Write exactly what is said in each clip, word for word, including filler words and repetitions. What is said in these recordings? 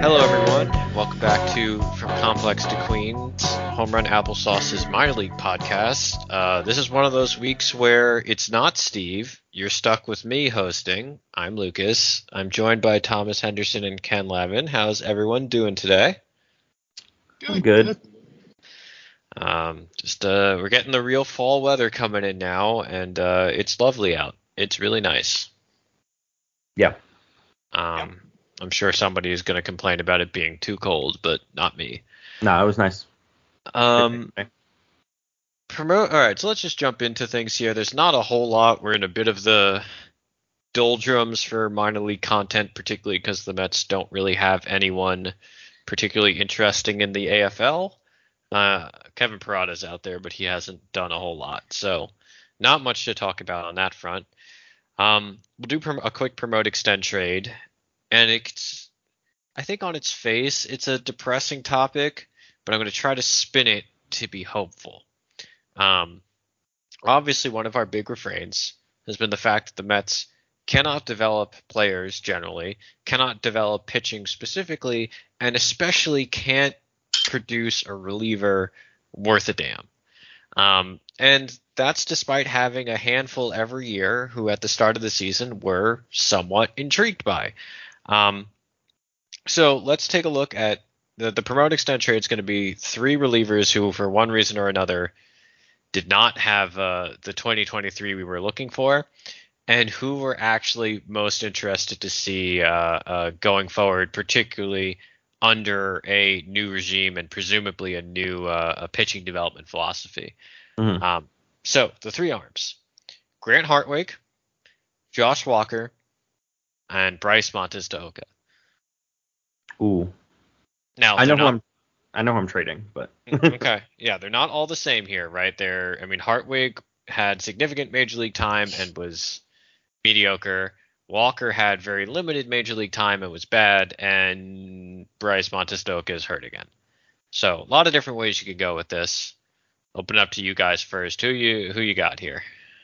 Hello, everyone. Welcome back to From Complex to Queens, Home Run Applesauce's minor league podcast. Uh, this is one of those weeks where it's not Steve. You're stuck with me hosting. I'm Lucas. I'm joined by Thomas Henderson and Ken Lavin. How's everyone doing today? I'm good. Um, just uh, we're getting the real fall weather coming in now, and uh, it's lovely out. It's really nice. Yeah. Um, yeah. I'm sure somebody is going to complain about it being too cold, but not me. No, it was nice. Um, promote. All right, so let's just jump into things here. There's not a whole lot. We're in a bit of the doldrums for minor league content, particularly because the Mets don't really have anyone particularly interesting in the A F L. Uh, Kevin Parada's out there, but he hasn't done a whole lot, so not much to talk about on that front. Um, we'll do prom- a quick promote extend trade, and it's, I think on its face, it's a depressing topic, but I'm going to try to spin it to be hopeful. Um, obviously, one of our big refrains has been the fact that the Mets cannot develop players generally, cannot develop pitching specifically, and especially can't produce a reliever worth a damn. Um, and that's despite having a handful every year who at the start of the season were somewhat intrigued by. Um, so let's take a look at the, the promote extend trade. Is going to be three relievers who, for one reason or another, did not have uh, the twenty twenty-three we were looking for, and who we're actually most interested to see uh, uh, going forward, particularly under a new regime and presumably a new uh, a pitching development philosophy. Mm-hmm. Um, so the three arms: Grant Hartwig, Josh Walker, and Bryce Montes de Oca. Ooh. Now I know not, who I'm. I know who I'm trading, but okay, yeah, they're not all the same here, right? They're, I mean, Hartwig had significant major league time and was mediocre. Walker had very limited major league time and was bad, and Bryce Montes de Oca is hurt again. So a lot of different ways you could go with this. Open up to you guys first. Who you who you got here?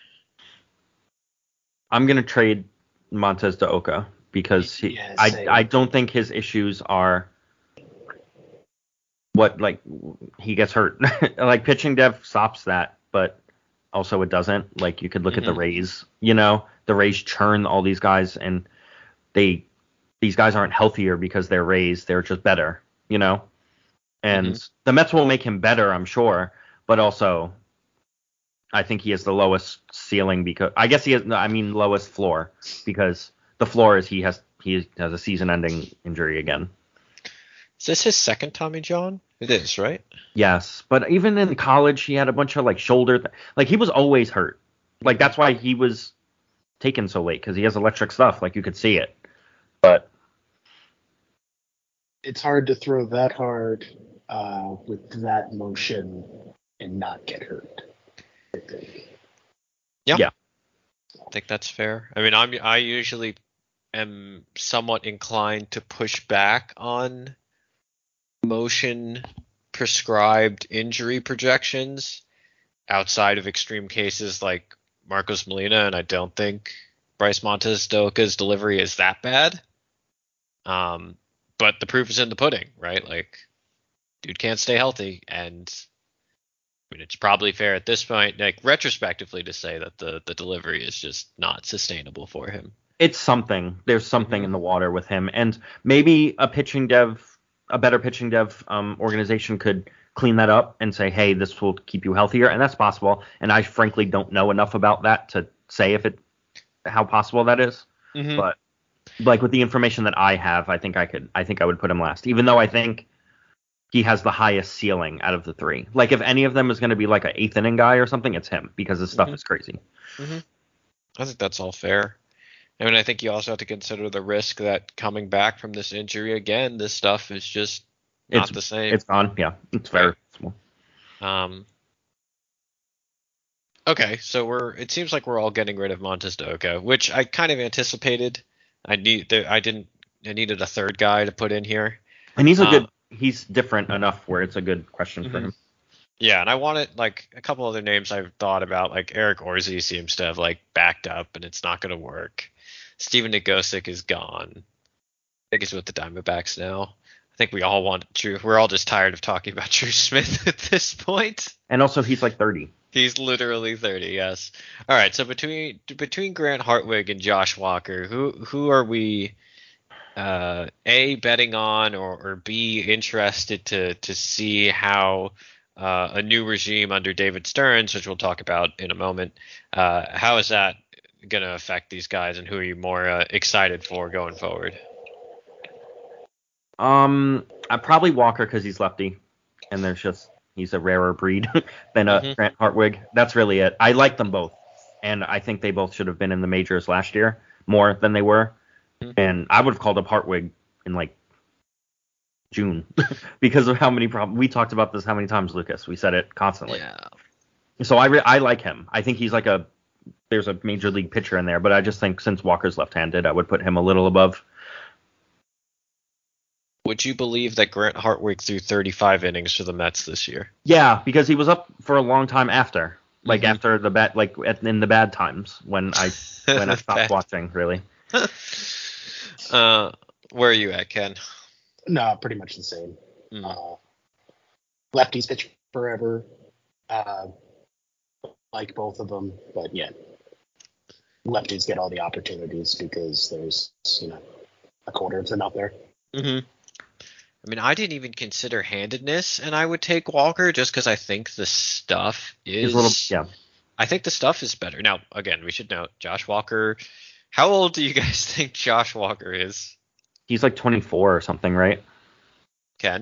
I'm gonna trade Montes de Oca because he, yeah, I I don't think his issues are what like he gets hurt. Like pitching dev stops that, but also it doesn't. Like you could look mm-hmm. at the Rays, you know, the Rays churn all these guys, and they these guys aren't healthier because they're Rays. They're just better, you know. And mm-hmm. the Mets will make him better, I'm sure, but also I think he has the lowest ceiling because I guess he has. I mean, lowest floor because the floor is he has he has a season-ending injury again. Is this his second Tommy John? It is, right? Yes, but even in college, he had a bunch of like shoulder, th- like he was always hurt. Like that's why he was taken so late because he has electric stuff. Like you could see it, but it's hard to throw that hard uh, with that motion and not get hurt. I think. Yeah. Yeah. I think that's fair. I mean, I'm I usually am somewhat inclined to push back on motion prescribed injury projections outside of extreme cases like Marcos Molina, and I don't think Bryce Montes de Oca's delivery is that bad. Um, but the proof is in the pudding, right? Like, dude can't stay healthy, and I mean, it's probably fair at this point, like retrospectively, to say that the the delivery is just not sustainable for him. It's something. There's something mm-hmm. in the water with him, and maybe a pitching dev. A better pitching dev um, organization could clean that up and say, hey, this will keep you healthier. And that's possible. And I frankly don't know enough about that to say if it, how possible that is. Mm-hmm. But like with the information that I have, I think I could, I think I would put him last, even though I think he has the highest ceiling out of the three. Like if any of them is going to be like an eighth inning guy or something, it's him because his stuff mm-hmm. is crazy. Mm-hmm. I think that's all fair. I mean, I think you also have to consider the risk that coming back from this injury again, this stuff is just not it's, the same. It's gone. Yeah, it's very small. Um. Okay, so we're. It seems like we're all getting rid of Montes de Oca, which I kind of anticipated. I need. I didn't. I needed a third guy to put in here. And he's a um, good. He's different enough where it's a good question mm-hmm. for him. Yeah, and I wanted like a couple other names I've thought about. Like Eric Orsi seems to have like backed up, and it's not going to work. Steven Nagosic is gone. think he's with the Diamondbacks now. I think we all want Drew. We're all just tired of talking about Drew Smith at this point. And also, he's like thirty. He's literally thirty. Yes. All right. So between between Grant Hartwig and Josh Walker, who who are we? Uh, A, betting on, or, or B, interested to to see how uh, a new regime under David Stearns, which we'll talk about in a moment, uh, how is that going to affect these guys, and who are you more uh, excited for going forward? Um, I probably Walker because he's lefty, and there's just he's a rarer breed than uh, mm-hmm. Grant Hartwig. That's really it. I like them both, and I think they both should have been in the majors last year more than they were. And I would have called up Hartwig in like June because of how many problems we talked about this. How many times, Lucas? We said it constantly. Yeah. So I re- I like him. I think he's like a there's a major league pitcher in there, but I just think since Walker's left-handed, I would put him a little above. Would you believe that Grant Hartwig threw thirty-five innings for the Mets this year? Yeah, because he was up for a long time after, like mm-hmm. after the bad, like at, in the bad times when I when I stopped watching, really. Uh, where are you at, Ken? No, pretty much the same. Mm. Uh, lefties pitch forever. Uh, like both of them, but yeah, lefties get all the opportunities because there's, you know, a quarter of them out there. Mm-hmm. I mean, I didn't even consider handedness, and I would take Walker just because I think the stuff is. He's a little, yeah. I think the stuff is better. Now, again, we should note Josh Walker. How old do you guys think Josh Walker is? He's like twenty-four or something, right? Ken?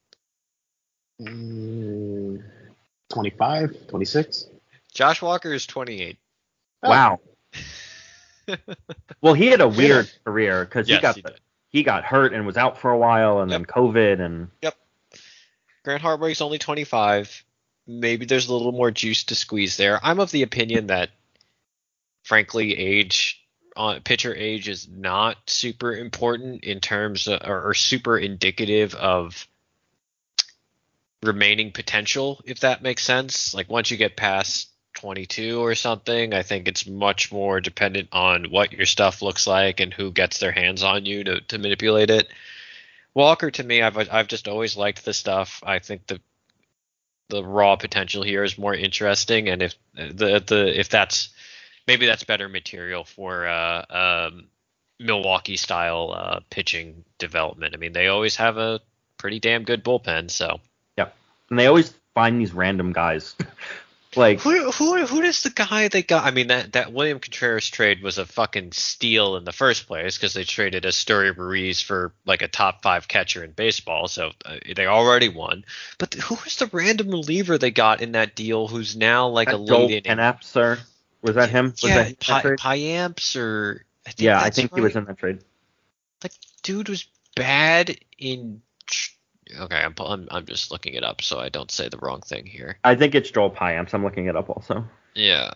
Mm, twenty-five, twenty-six? Josh Walker is twenty-eight. Oh. Wow. Well, he had a weird yeah. career because yes, he got he, the, he got hurt and was out for a while, and yep. then COVID and. Yep. Grant Hartwig's only twenty-five. Maybe there's a little more juice to squeeze there. I'm of the opinion that, frankly, age. Uh, pitcher age is not super important in terms of, or, or super indicative of remaining potential, if that makes sense. Like once you get past twenty-two or something, I think it's much more dependent on what your stuff looks like and who gets their hands on you to, to manipulate it. Walker, to me, I've I've just always liked the stuff. I think the the raw potential here is more interesting, and if the the if that's maybe that's better material for uh, um, Milwaukee style uh, pitching development. I mean, they always have a pretty damn good bullpen. So yeah, and they always find these random guys. Like who who who is the guy they got? I mean, that, that William Contreras trade was a fucking steal in the first place because they traded Asturio Ruiz for like a top five catcher in baseball. So uh, they already won. But who was the random reliever they got in that deal? Who's now like that a Joel lead inning? Penaps, sir. Was that him? Was yeah, that Pi- Piamps or I think yeah, I think right. he was in that trade. Like, dude was bad in. Okay, I'm, I'm I'm just looking it up so I don't say the wrong thing here. I think it's Joel Piamps. I'm looking it up also. Yeah.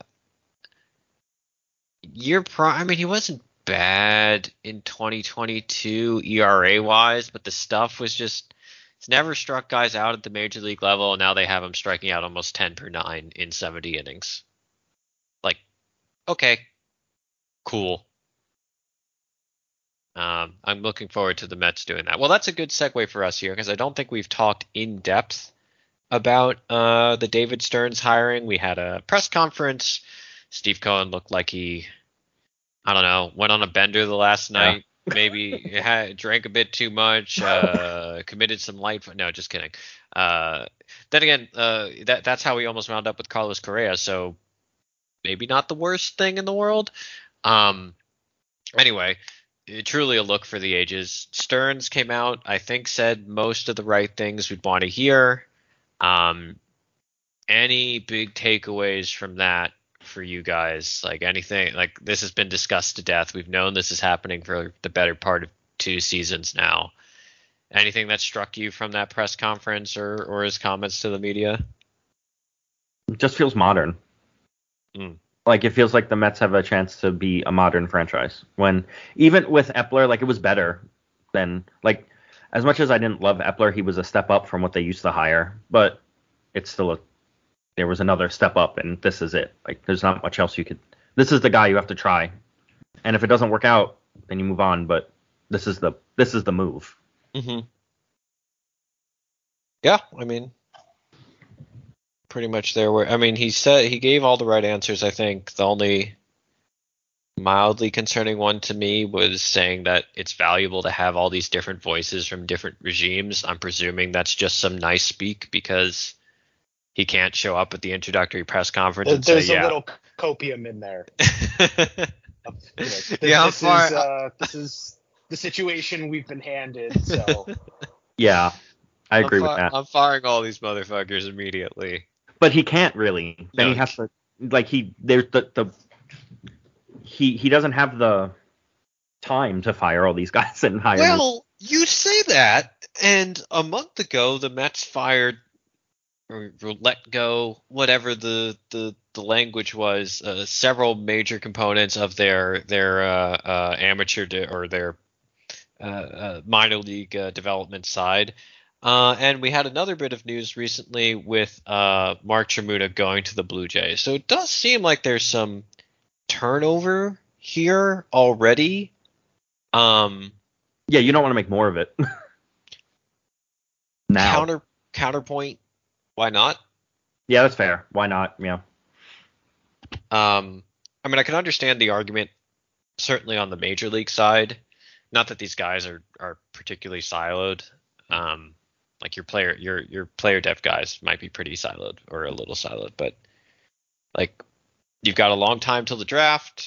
Year pro. I mean, he wasn't bad in twenty twenty-two E R A wise, but the stuff was just. It's never struck guys out at the major league level, and now they have him striking out almost ten per nine in seventy innings. Like, okay, cool. Um, I'm looking forward to the Mets doing that. Well, that's a good segue for us here because I don't think we've talked in depth about uh, the David Stearns hiring. We had a press conference. Steve Cohen looked like he, I don't know, went on a bender the last night. Yeah. Maybe had, drank a bit too much, uh, committed some light. No, just kidding. Uh, then again, uh, that that's how we almost wound up with Carlos Correa. So maybe not the worst thing in the world. Um, anyway. Truly a look for the ages. Stearns came out, I think, said most of the right things we'd want to hear. Um, any big takeaways from that for you guys? Like anything, like this has been discussed to death. We've known this is happening for the better part of two seasons now. Anything that struck you from that press conference or, or his comments to the media? It just feels modern. Mm. Like, it feels like the Mets have a chance to be a modern franchise. When, even with Epler, like, it was better than, like, as much as I didn't love Epler, he was a step up from what they used to hire. But it's still a, there was another step up, and this is it. Like, there's not much else you could, this is the guy you have to try. And if it doesn't work out, then you move on. But this is the this is the move. Mm-hmm. Yeah, I mean, pretty much there. Where I mean, he said he gave all the right answers. I think the only mildly concerning one to me was saying that it's valuable to have all these different voices from different regimes. I'm presuming that's just some nice speak because he can't show up at the introductory press conference and There's say, a yeah. little copium in there. You know, this, Yeah, this, far- is, uh, this is the situation we've been handed. So Yeah, I agree I'm with fi- that. I'm firing all these motherfuckers immediately. But he can't really. Then No, he has to like he there's the the he he doesn't have the time to fire all these guys and hire. new- Well, you say that, and a month ago the Mets fired or, or let go, whatever the the, the language was, uh, several major components of their their uh, uh, amateur de- or their uh, uh, minor league uh, development side. Uh, and we had another bit of news recently with uh, Mark Tremuna going to the Blue Jays. So it does seem like there's some turnover here already. Um, Yeah, you don't want to make more of it. Now. Counter counterpoint, why not? Yeah, that's fair. Why not? Yeah. Um, I mean, I can understand the argument, certainly on the major league side. Not that these guys are, are particularly siloed. Um, like your player, your your player dev guys might be pretty siloed or a little siloed, but like you've got a long time till the draft.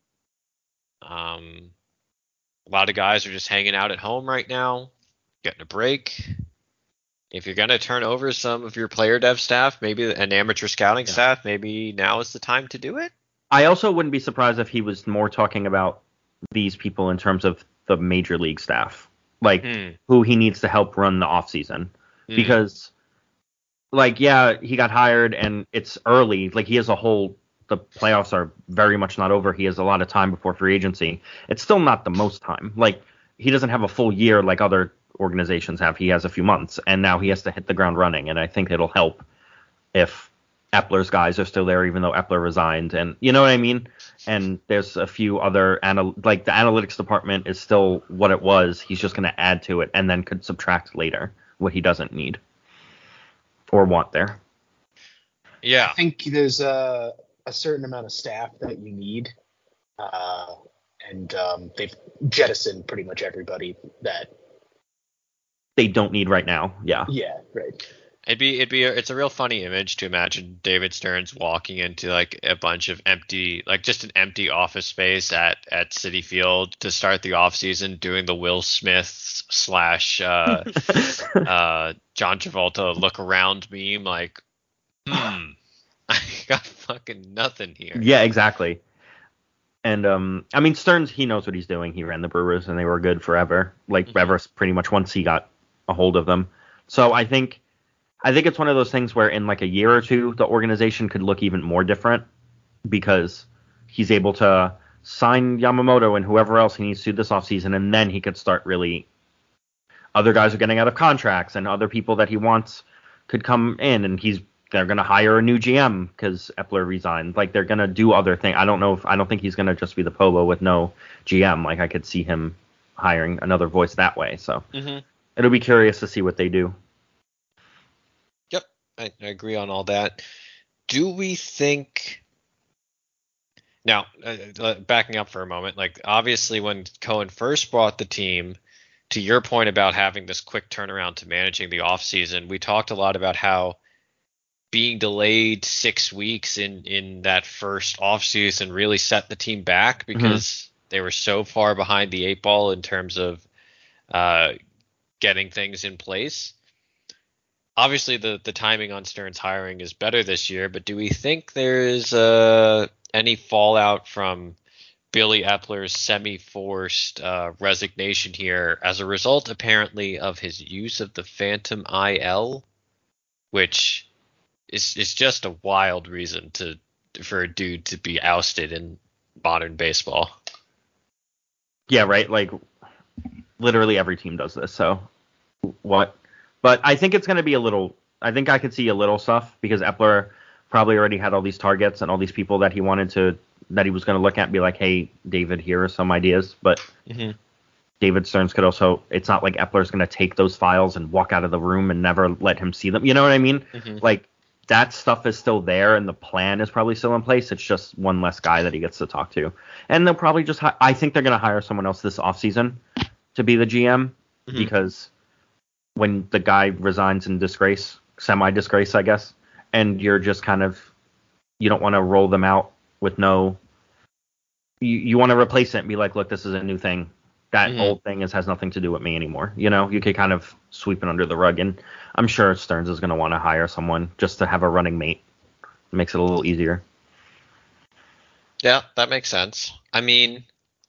Um, a lot of guys are just hanging out at home right now, getting a break. If you're gonna turn over some of your player dev staff, maybe an amateur scouting Yeah. staff, maybe now is the time to do it. I also wouldn't be surprised if he was more talking about these people in terms of the major league staff, like Hmm. who he needs to help run the offseason. Hmm. Because, like, yeah, he got hired and it's early. Like, he has a whole, the playoffs are very much not over. He has a lot of time before free agency. It's still not the most time. Like, he doesn't have a full year like other organizations have. He has a few months, and now he has to hit the ground running. And I think it'll help if Epler's guys are still there, even though Epler resigned. And you know what I mean? And there's a few other, anal- like the analytics department is still what it was. He's just going to add to it and then could subtract later what he doesn't need or want there. Yeah. I think there's a, a certain amount of staff that you need. Uh, and um, they've jettisoned pretty much everybody that. They don't need right now. Yeah. Yeah, right. It'd be it'd be a, it's a real funny image to imagine David Stearns walking into like a bunch of empty, like just an empty office space at at Citi Field to start the offseason, doing the Will Smith slash uh, uh, John Travolta look around meme, like, hmm, I got fucking nothing here. Yeah, exactly. And um, I mean, Stearns, he knows what he's doing. He ran the Brewers, and they were good forever. Like Mhm. ever, pretty much once he got a hold of them. So I think, I think it's one of those things where in like a year or two, the organization could look even more different because he's able to sign Yamamoto and whoever else he needs to this offseason, and then he could start really. Other guys are getting out of contracts, and other people that he wants could come in, and he's. They're gonna hire a new G M because Epler resigned. Like they're gonna do other things. I don't know if I don't think he's gonna just be the Pobo with no G M. Like I could see him hiring another voice that way. So Mm-hmm. it'll be curious to see what they do. Yep, I, I agree on all that. Do we think now, uh, uh, backing up for a moment, like obviously when Cohen first brought the team, to your point about having this quick turnaround to managing the offseason, we talked a lot about how being delayed six weeks in, in that first offseason really set the team back because mm-hmm. they were so far behind the eight ball in terms of uh, getting things in place. Obviously, the, the timing on Stearns hiring is better this year, but do we think there's uh, any fallout from Billy Epler's semi-forced uh, resignation here as a result, apparently, of his use of the Phantom I L, which is is just a wild reason to for a dude to be ousted in modern baseball. Yeah, right. Like literally every team does this. So what? But I think it's going to be a little. I think I could see a little stuff because Epler probably already had all these targets and all these people that he wanted to that he was going to look at and be like, hey, David, here are some ideas. But mm-hmm. David Stearns could also, it's not like Epler's going to take those files and walk out of the room and never let him see them. You know what I mean? Mm-hmm. Like, that stuff is still there, and the plan is probably still in place. It's just one less guy that he gets to talk to. And they'll probably just, hi- I think they're going to hire someone else this offseason to be the G M, mm-hmm. because when the guy resigns in disgrace, semi-disgrace, I guess, and you're just kind of, you don't want to roll them out with no, you, you want to replace it and be like, look, this is a new thing. That mm-hmm. old thing is has nothing to do with me anymore. You know, you could kind of sweep it under the rug. And I'm sure Stearns is going to want to hire someone just to have a running mate. It makes it a little easier. Yeah, that makes sense. I mean,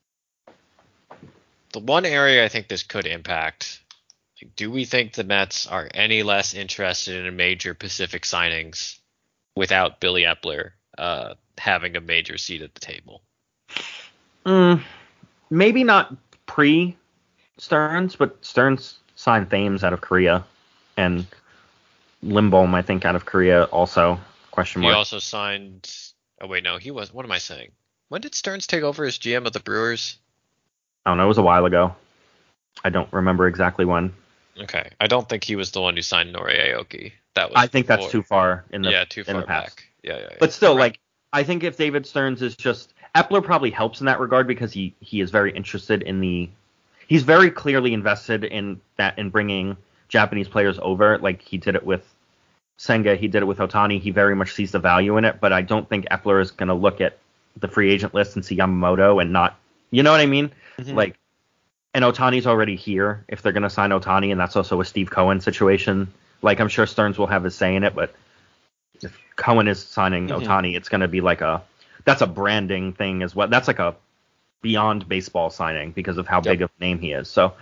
the one area I think this could impact, like, do we think the Mets are any less interested in major Pacific signings without Billy Epler uh, having a major seat at the table? Mm, maybe not pre-Stearns, but Stearns signed Thames out of Korea, and Lindholm, I think, out of Korea also. Question mark. He also signed. Oh wait, no, he was. What am I saying? When did Stearns take over as G M of the Brewers? I don't know. It was a while ago. I don't remember exactly when. Okay, I don't think he was the one who signed Nori Aoki. That was. I think before. that's too far in the yeah, too far in the past. back. Yeah, yeah, yeah. But still, right. like, I think if David Stearns is just Epler probably helps in that regard because he he is very interested in the. He's very clearly invested in that in bringing Japanese players over. Like he did it with Senga, he did it with Otani. He very much sees the value in it. But I don't think Epler is going to look at the free agent list and see Yamamoto and not, you know what I mean? Mm-hmm. Like, and Otani's already here if they're going to sign Otani, and that's also a Steve Cohen situation. Like, I'm sure Stearns will have his say in it, but if Cohen is signing mm-hmm. Otani, it's going to be like a, that's a branding thing as well. That's like a beyond baseball signing because of how yep. big of a name he is. So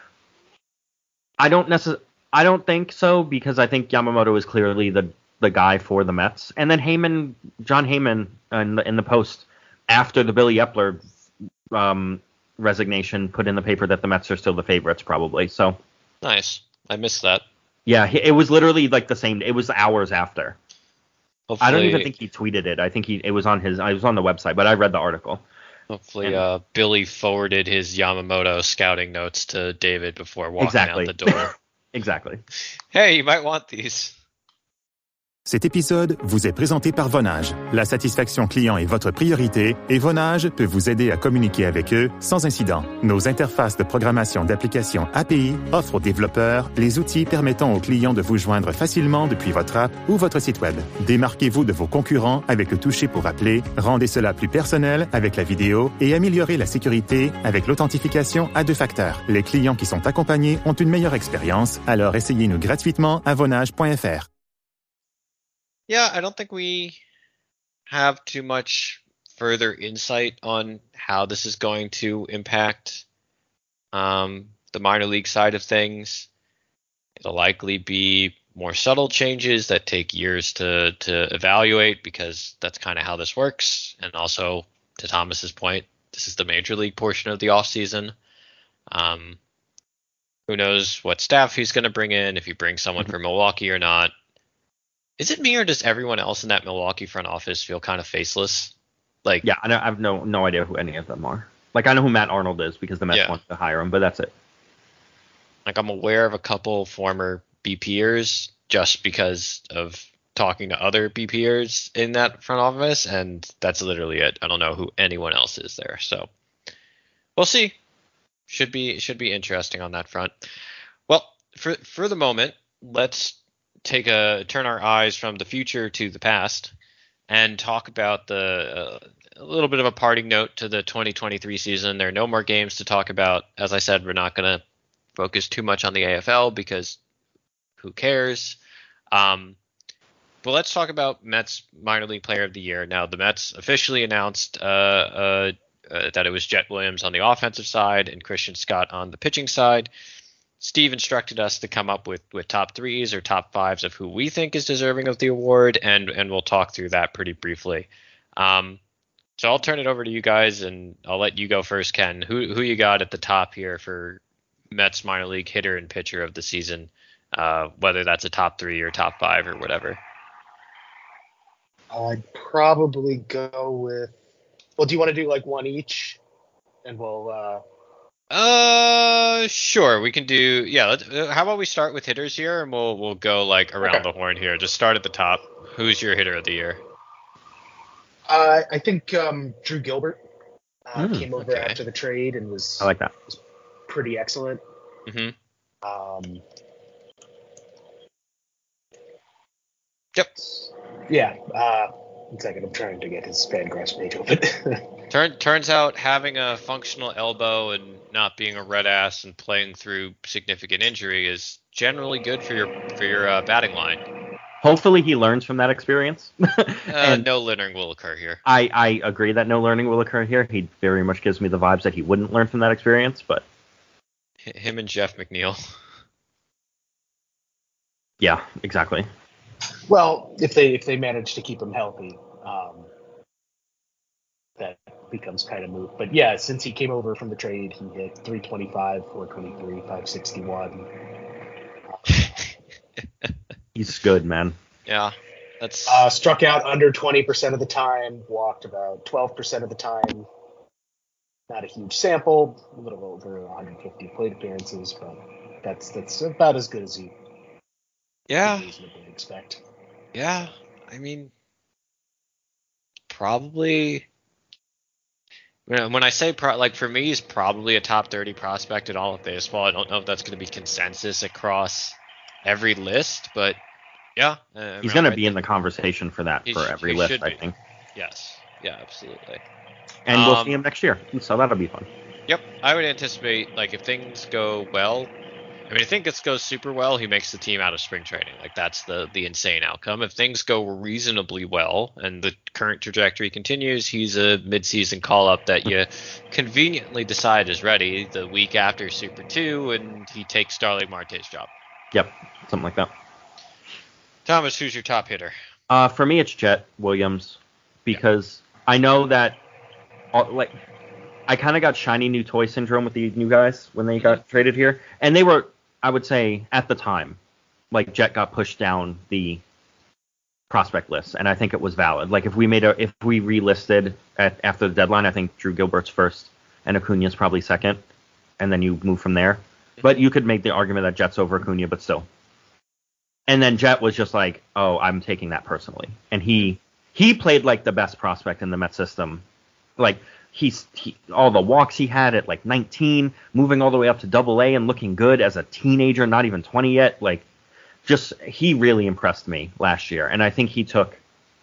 I don't necessarily, I don't think so because I think Yamamoto is clearly the the guy for the Mets. And then Heyman, John Heyman in the, in the Post after the Billy Epler um, resignation put in the paper that the Mets are still the favorites probably. So nice. I missed that. Yeah, it was literally like the same. It was hours after. Hopefully, I don't even think he tweeted it. I think he it was on his. I was on the website, but I read the article. Hopefully, and, uh, Billy forwarded his Yamamoto scouting notes to David before walking exactly. out the door. Exactly. Hey, you might want these. Cet épisode vous est présenté par Vonage. La satisfaction client est votre priorité et Vonage peut vous aider à communiquer avec eux sans incident. Nos interfaces de programmation d'applications A P I offrent aux développeurs les outils permettant aux clients de vous joindre facilement depuis votre app ou votre site web. Démarquez-vous de vos concurrents avec le toucher pour appeler, rendez cela plus personnel avec la vidéo et améliorez la sécurité avec l'authentification à deux facteurs. Les clients qui sont accompagnés ont une meilleure expérience, alors essayez-nous gratuitement à vonage point f r. Yeah, I don't think we have too much further insight on how this is going to impact um, the minor league side of things. It'll likely be more subtle changes that take years to, to evaluate because that's kind of how this works. And also, to Thomas's point, this is the major league portion of the offseason. Um, who knows what staff he's going to bring in, if he brings someone from Milwaukee or not. Is it me or does everyone else in that Milwaukee front office feel kind of faceless? Like, yeah, I, know, I have no no idea who any of them are. Like, I know who Matt Arnold is because the Mets yeah. want to hire him, but that's it. Like, I'm aware of a couple former B P ers just because of talking to other B P ers in that front office, and that's literally it. I don't know who anyone else is there, so we'll see. Should be should be interesting on that front. Well, for for the moment, let's take a turn our eyes from the future to the past and talk about the uh, a little bit of a parting note to the twenty twenty-three season. There are no more games to talk about. As I said, we're not going to focus too much on the A F L because who cares? Um, but let's talk about Mets minor league player of the year. Now, the Mets officially announced uh, uh, uh, that it was Jet Williams on the offensive side and Christian Scott on the pitching side. Steve instructed us to come up with, with top threes or top fives of who we think is deserving of the award, and and we'll talk through that pretty briefly. Um, so I'll turn it over to you guys, and I'll let you go first, Ken. Who who you got at the top here for Mets minor league hitter and pitcher of the season, uh, whether that's a top three or top five or whatever? I'd probably go with. Well, do you want to do like one each, and we'll. Uh, Uh, sure. We can do. Yeah. Let's, uh, how about we start with hitters here, and we'll we'll go like around Okay. the horn here. Just start at the top. Who's your hitter of the year? Uh, I think um, Drew Gilbert uh, Mm, came over okay. after the trade and was I like that. pretty excellent. Mm-hmm. Um, Yep. yeah. Uh, one second. I'm trying to get his Fangraphs page open. Turn, turns out having a functional elbow and not being a red ass and playing through significant injury is generally good for your for your uh, batting line. Hopefully he learns from that experience. Uh, and no littering will occur here. I, I agree that no learning will occur here. He very much gives me the vibes that he wouldn't learn from that experience, but H- Him and Jeff McNeil. yeah, exactly. Well, if they if they manage to keep him healthy, um, that becomes kind of moot. But yeah, since he came over from the trade, he hit three twenty-five, four twenty-three, five sixty-one. He's good, man. Yeah, that's Uh, struck out under twenty percent of the time, walked about twelve percent of the time. Not a huge sample, a little over one hundred fifty plate appearances, but that's that's about as good as you yeah, could reasonably expect. yeah. I mean, probably. When when I say pro, like for me, he's probably a top thirty prospect in all of baseball. I don't know if that's going to be consensus across every list, but yeah, uh, I He's mean, going to I be in think the conversation for that he for sh- every he list, should I be. think. Yes, yeah, absolutely. And we'll Um, see him next year, so that'll be fun. Yep, I would anticipate like if things go well. I mean, I think it goes super well. He makes the team out of spring training. Like that's the the insane outcome. If things go reasonably well and the current trajectory continues, he's a midseason call up that you conveniently decide is ready the week after Super Two, and he takes Starling Marte's job. Yep, something like that. Thomas, who's your top hitter? Uh, for me, it's Jet Williams because I know that, uh, like, I kind of got shiny new toy syndrome with the new guys when they got traded here, and they were, I would say, at the time, like Jet got pushed down the prospect list, and I think it was valid. Like if we made a, if we relisted at after the deadline, I think Drew Gilbert's first and Acuna's probably second, and then you move from there. But you could make the argument that Jet's over Acuna, but still. And then Jet was just like, oh, I'm taking that personally. And he he played like the best prospect in the Met system. Like he's he, all the walks he had at like nineteen, moving all the way up to double A and looking good as a teenager, not even twenty yet. Like just he really impressed me last year. And I think he took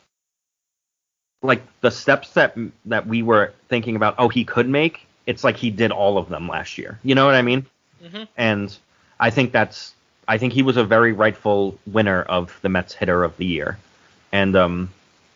like the steps that that we were thinking about, oh, he could make. It's like he did all of them last year. You know what I mean? Mm-hmm. And I think that's I think he was a very rightful winner of the Mets hitter of the year. And um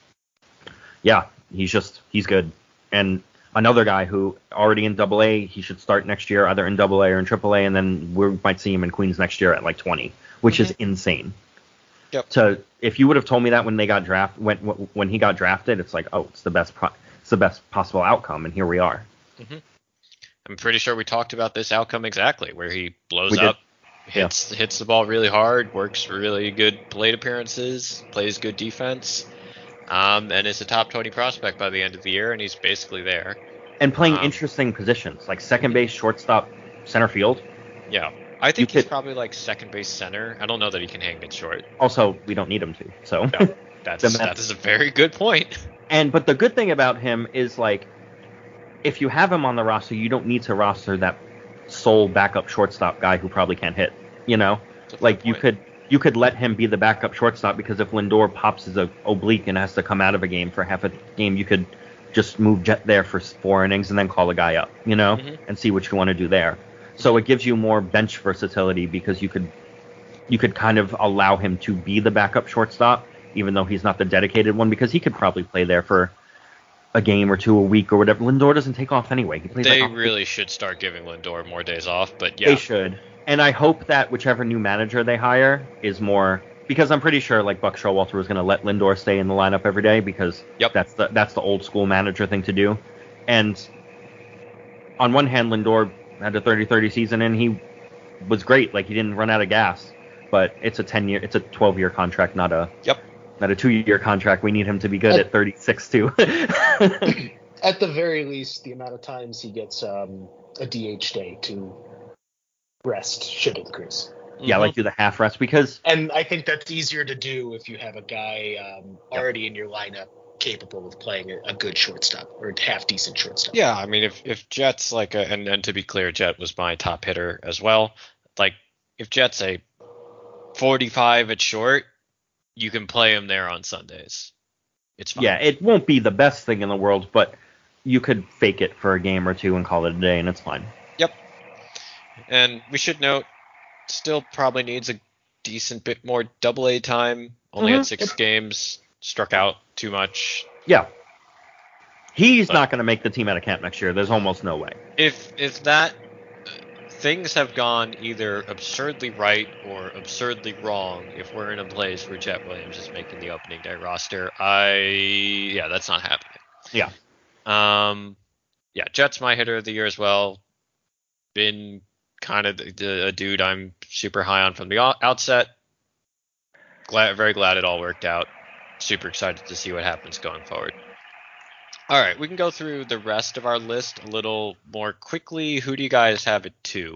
yeah, he's just he's good. And another guy who already in double A, he should start next year either in double A or in triple A, and then we might see him in Queens next year at like twenty, which Mm-hmm. is insane. Yep. So if you would have told me that when they got draft when when he got drafted, it's like, oh, it's the best pro- it's the best possible outcome, and here we are. Mm-hmm. I'm pretty sure we talked about this outcome exactly, where he blows We did. up, hits yeah. hits the ball really hard, works really good plate appearances, plays good defense, um, and is a top twenty prospect by the end of the year, and he's basically there. And playing um, interesting positions like second base, shortstop, center field. Yeah, I think You he's could- probably like second base center. I don't know that he can hang it short. Also, we don't need him to. So. No, that's The Mets- that is a very good point. And but the good thing about him is like, if you have him on the roster, you don't need to roster that sole backup shortstop guy who probably can't hit. You know, That's a fair like you point. could you could let him be the backup shortstop because if Lindor pops his oblique and has to come out of a game for half a game, you could just move Jet there for four innings and then call a guy up, you know, Mhm. and see what you want to do there. So it gives you more bench versatility because you could you could kind of allow him to be the backup shortstop, even though he's not the dedicated one, because he could probably play there for a game or two a week or whatever. Lindor doesn't take off anyway. He plays They like off- really should start giving Lindor more days off, but yeah, They should. And I hope that whichever new manager they hire is more, because I'm pretty sure like Buck Showalter was going to let Lindor stay in the lineup every day because Yep. that's the that's the old school manager thing to do. And on one hand, Lindor had a thirty thirty season and he was great. Like he didn't run out of gas. But it's a ten year, it's a twelve year contract, not a Yep. not a two year contract. We need him to be good Uh, at thirty-six too. At the very least, the amount of times he gets um, a D H day to rest shit at the crease. Yeah, like do the half rest because And I think that's easier to do if you have a guy um, already in your lineup capable of playing a, a good shortstop or a half decent shortstop. Yeah, I mean, if if Jet's like a, and, and to be clear, Jet was my top hitter as well. Like, if Jet's a forty-five at short, you can play him there on Sundays. It's fine. Yeah, it won't be the best thing in the world, but you could fake it for a game or two and call it a day, and it's fine. Yep. And we should note, still probably needs a decent bit more double A time. Only Mhm. had six games, struck out too much. Yeah. He's But- not going to make the team out of camp next year. There's almost no way. If if that things have gone either absurdly right or absurdly wrong, if we're in a place where Jet Williams is making the opening day roster, I yeah, that's not happening. Yeah. Um, yeah, Jet's my hitter of the year as well. Been kind of the, the, a dude I'm super high on from the o- outset. Glad, very glad it all worked out. Super excited to see what happens going forward. All right, we can go through the rest of our list a little more quickly. Who do you guys have at two?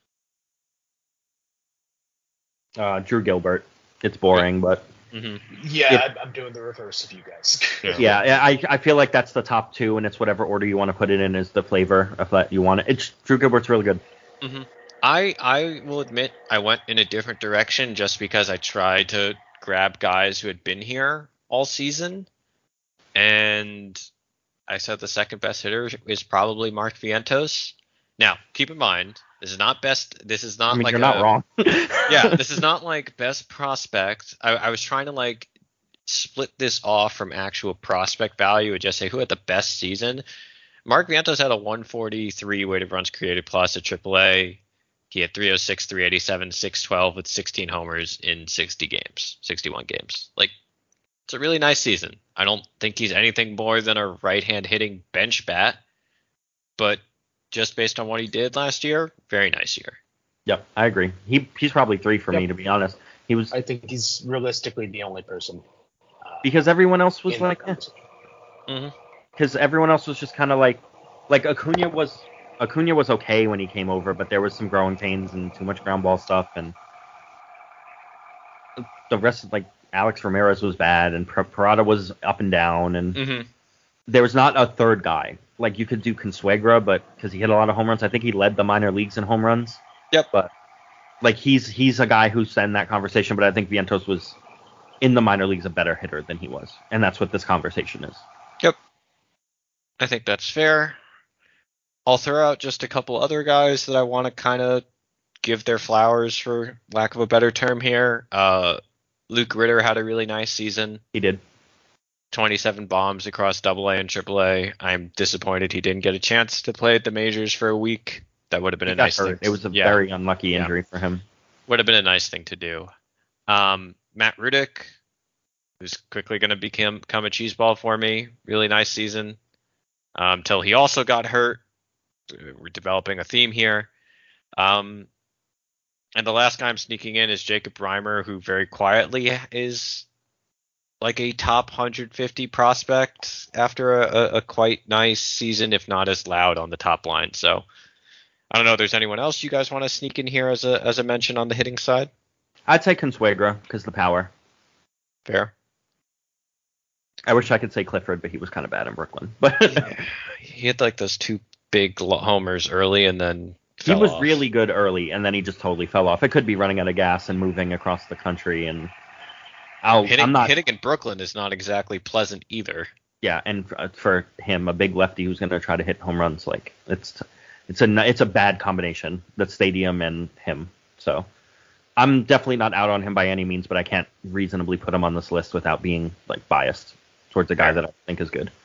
Uh, Drew Gilbert. It's boring, but Mm-hmm. Yeah, Yep. I'm, I'm doing the reverse of you guys. yeah, yeah, I I feel like that's the top two, and it's whatever order you want to put it in is the flavor of that you want it. It's Drew Gilbert's really good. Mm-hmm. I I will admit I went in a different direction just because I tried to grab guys who had been here all season, and I said the second best hitter is probably Mark Vientos. Now, keep in mind, this is not best. This is not I mean, like you're a, not wrong. yeah, this is not like best prospect. I, I was trying to like split this off from actual prospect value and just say who had the best season. Mark Vientos had a one forty-three weighted runs created plus at triple A. He had three oh six, three eighty-seven, six twelve with sixteen homers in sixty games, sixty-one games. Like, it's a really nice season. I don't think he's anything more than a right-hand hitting bench bat, but just based on what he did last year, very nice year. Yep, I agree. He he's probably three for Yep. me, to be honest. He was I think he's realistically the only person. Uh, because everyone else was in the like, conversation. because everyone else was just kind of like, like Acuna was Acuna was okay when he came over, but there was some growing pains and too much ground ball stuff, and the rest of like Alex Ramirez was bad, and Par- Parada was up and down, and Mm-hmm. there was not a third guy. Like you could do Consuegra, but because he hit a lot of home runs, I think he led the minor leagues in home runs. Yep. But like he's he's a guy who's in that conversation, but I think Vientos was in the minor leagues a better hitter than he was, and that's what this conversation is. Yep. I think that's fair. I'll throw out just a couple other guys that I want to kind of give their flowers, for lack of a better term here. Uh, Luke Ritter had a really nice season. He did. twenty-seven bombs across double A and triple A. I'm disappointed he didn't get a chance to play at the majors for a week. That would have been He a got nice hurt. thing. It was a yeah, very unlucky Yeah. injury for him. would have been a nice thing to do. Um, Matt Rudick, who's quickly going to become, become a cheese ball for me. Really nice season. Um, till he also got hurt. We're developing a theme here. Um, and the last guy I'm sneaking in is Jacob Reimer, who very quietly is like a top one hundred fifty prospect after a, a, a quite nice season, if not as loud on the top line. So I don't know if there's anyone else you guys want to sneak in here as a as a mention on the hitting side. I'd say Consuegra because the power. Fair. I wish I could say Clifford, but he was kind of bad in Brooklyn. But He had like those two big lo- homers early and then he fell was off. really good early, and then he just totally fell off. It could be running out of gas and moving across the country, and I'll, hitting, I'm not. hitting in Brooklyn is not exactly pleasant either. Yeah, and for, for him, a big lefty who's going to try to hit home runs, like it's it's a it's a bad combination. The stadium and him. So I'm definitely not out on him by any means, but I can't reasonably put him on this list without being like biased towards a guy that I think is good.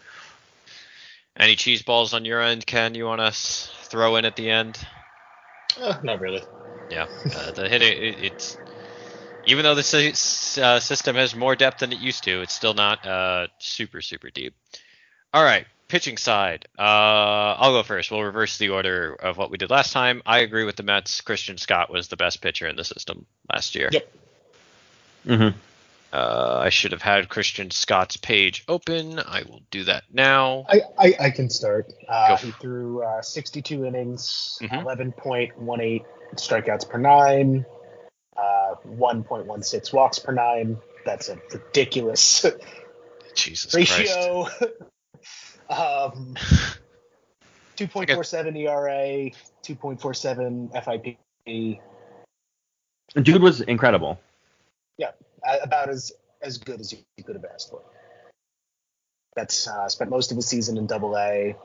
Any cheese balls on your end, Ken? You want to s- throw in at the end? Uh, not really. Yeah, uh, the hitting it, it's even though the sy- uh, system has more depth than it used to, it's still not uh, super super deep. All right, pitching side. Uh, I'll go first. We'll reverse the order of what we did last time. I agree with the Mets. Christian Scott was the best pitcher in the system last year. Yep. Mm-hmm. Uh, I should have had Christian Scott's page open. I will do that now. I, I, I can start. Uh, Go. he threw uh, sixty-two innings, Mhm. eleven point one eight strikeouts per nine, uh, one point one six walks per nine. That's a ridiculous Jesus ratio. um, two point four seven E R A, two point four seven F I P. Dude was incredible. Yeah, uh, about as, as good as you could have asked for. That's uh, spent most of his season in Double A.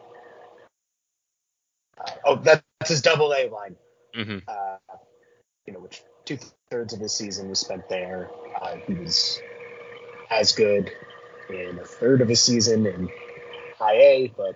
Uh, oh, that's his Double A line. Mm-hmm. Uh, you know, which two thirds of his season was spent there. Uh, he was as good in a third of his season in High A, but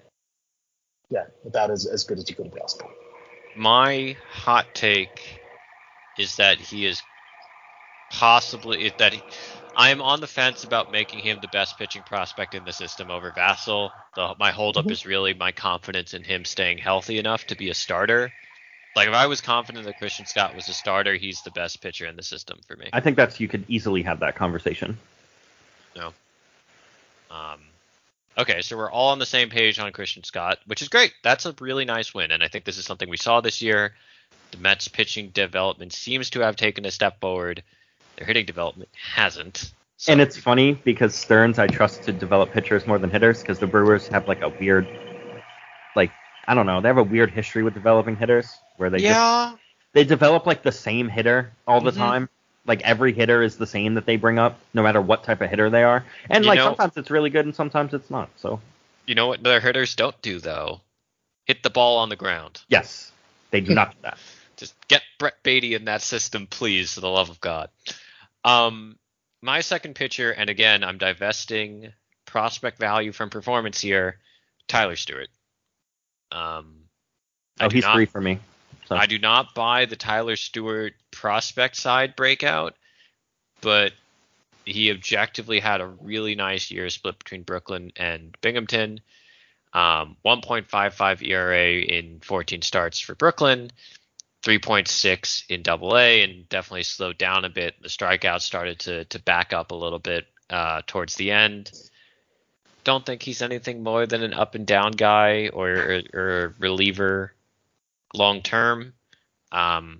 yeah, about as, as good as you could have asked for. My hot take is that he is possibly that he, I am on the fence about making him the best pitching prospect in the system over Vassell. The, my holdup Mhm. is really my confidence in him staying healthy enough to be a starter. Like if I was confident that Christian Scott was a starter, he's the best pitcher in the system for me. I think that's you could easily have that conversation. No. Um. Okay, so we're all on the same page on Christian Scott, which is great. That's a really nice win, and I think this is something we saw this year. The Mets pitching development seems to have taken a step forward. Their hitting development hasn't. So. And it's funny because Stearns I trust to develop pitchers more than hitters because the Brewers have like a weird, like I don't know, they have a weird history with developing hitters where they yeah. just they develop like the same hitter all the Mhm. time. Like every hitter is the same that they bring up, no matter what type of hitter they are. And You like know- sometimes it's really good and sometimes it's not. So You know what their hitters don't do though? Hit the ball on the ground. yes, they do not do that. Just get Brett Beatty in that system, please, for the love of God. Um, my second pitcher, and again, I'm divesting prospect value from performance here, Tyler Stewart. Um, I Oh, do he's not, three for me. So I do not buy the Tyler Stewart prospect side breakout, but he objectively had a really nice year split between Brooklyn and Binghamton. Um, one point five five E R A in fourteen starts for Brooklyn, three point six in Double A, and definitely slowed down a bit. The strikeouts started to to back up a little bit uh, towards the end. Don't think he's anything more than an up and down guy or or, or a reliever long term. Um,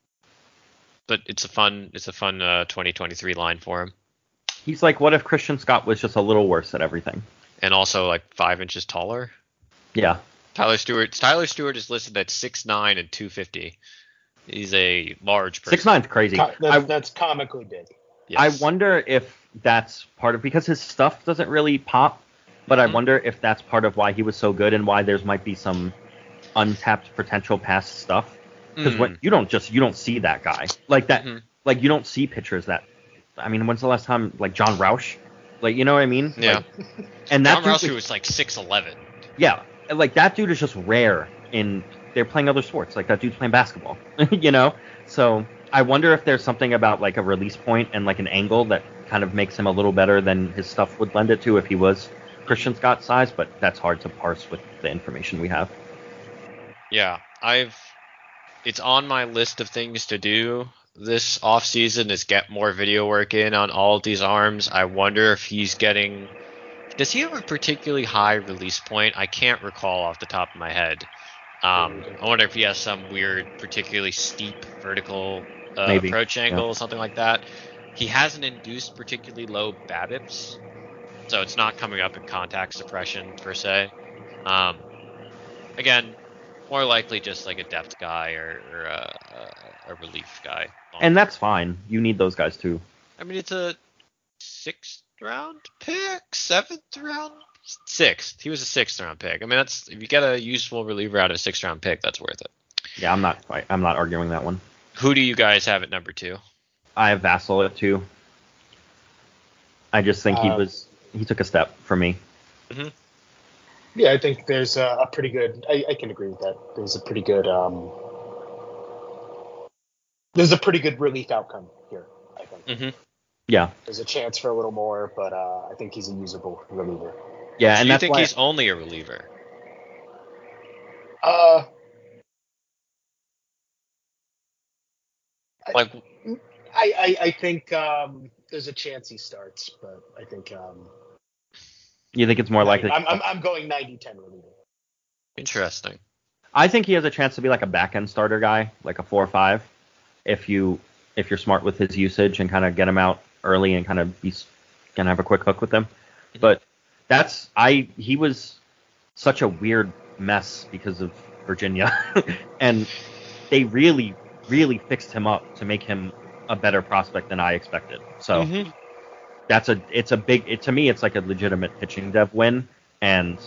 but it's a fun it's a fun uh, twenty twenty-three line for him, he's like, what if Christian Scott was just a little worse at everything? and also like five inches taller. Yeah. Tyler Stewart. Tyler Stewart is listed at six nine and two fifty. He's a large person. Six nine's crazy. Co- that's, I, that's comically big. Yes. I wonder if that's part of because his stuff doesn't really pop, but Mhm. I wonder if that's part of why he was so good and why there's might be some untapped potential past stuff. Because Mm. when you don't just you don't see that guy like that, Mhm. like you don't see pitchers that. I mean, when's the last time like John Roush? Like you know what I mean? Yeah. Like, and that John dude Rouse was- was like six eleven. yeah, like that dude is just rare in. They're playing other sports. Like that dude's playing basketball. You know. So I wonder if there's something about like a release point and like an angle that kind of makes him a little better than his stuff would lend it to if he was Christian Scott size, but that's hard to parse with the information we have. Yeah, I've. It's on my list of things to do this off season is get more video work in on all of these arms. I wonder if he's getting. Does he have a particularly high release point? I can't recall off the top of my head. Um, I wonder if he has some weird, particularly steep vertical uh, Maybe, approach angle, yeah. something like that. He hasn't induced particularly low BABIPs, so it's not coming up in contact suppression per se. Um, again, more likely just like a depth guy or, or a, a, a relief guy. And that's fine. You need those guys too. I mean, it's a sixth round pick, seventh round, sixth. He was a sixth round pick. I mean, that's if you get a useful reliever out of a sixth round pick, that's worth it. Yeah, I'm not. I'm not arguing that one. Who do you guys have at number two? I have Vassell at two. I just think he Uh, was. He took a step for me. Yeah, I think there's a, a pretty good. I, I can agree with that. There's a pretty good. Um, there's a pretty good relief outcome here. I think Mm-hmm. Yeah, there's a chance for a little more, but uh, I think he's a usable reliever. yeah, Do and you that's think why. he's only a reliever? Uh, Like, I, I, I think um, there's a chance he starts, but I think um, You think it's more likely? I'm, I'm, I'm going ninety ten reliever. Interesting. I think he has a chance to be like a back end starter guy, like a four or five, if you if you're smart with his usage and kind of get him out early and kind of be gonna have a quick hook with him. But that's I he was such a weird mess because of Virginia, and they really really fixed him up to make him a better prospect than I expected. So Mhm. that's a it's a big it, to me it's like a legitimate pitching dev win, and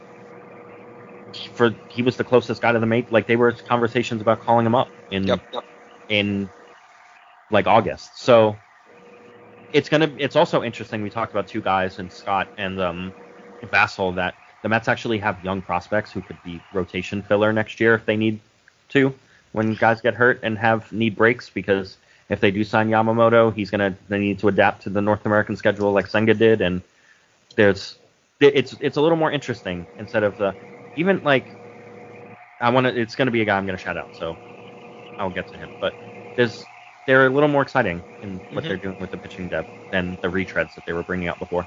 for he was the closest guy to the mate. Like they were conversations about calling him up in Yep. Yep. in like August. So it's gonna it's also interesting. We talked about two guys in Scott and um Vassell that the Mets actually have young prospects who could be rotation filler next year if they need to when guys get hurt and have need breaks, because if they do sign Yamamoto, he's gonna they need to adapt to the North American schedule like Senga did, and there's it's it's a little more interesting instead of the even like I want to it's gonna be a guy I'm gonna shout out, so I'll get to him, but there's they're a little more exciting in what Mhm. they're doing with the pitching depth than the retreads that they were bringing out before.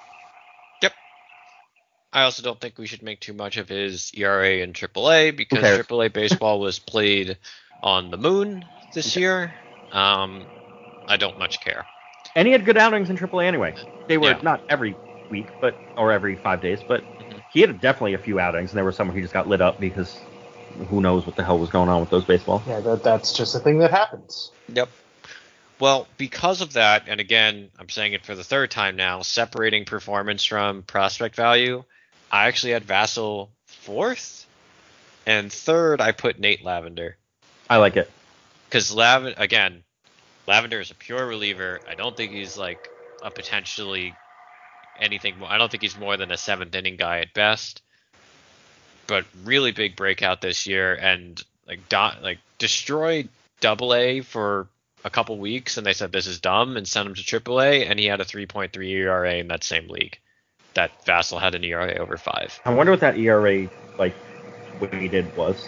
I also don't think we should make too much of his E R A in triple A because cares? triple A baseball was played on the moon this year. Um, I don't much care. And he had good outings in triple A anyway. They were Yeah. not every week, but or every five days, but Mhm. he had definitely a few outings, and there was some where he just got lit up because who knows what the hell was going on with those baseballs. Yeah, that, that's just a thing that happens. Yep. Well, because of that, and again, I'm saying it for the third time now, separating performance from prospect value, I actually had Vassell fourth, and third I put Nate Lavender. I like it. Because Lavender, again, Lavender is a pure reliever. I don't think he's like a potentially anything more. I don't think he's more than a seventh inning guy at best. But really big breakout this year, and like do, like destroyed Double A for a couple weeks, and they said this is dumb and sent him to Triple A, and he had a three point three E R A in that same league. That Vassell had an E R A over five. I wonder what that E R A like weighted was.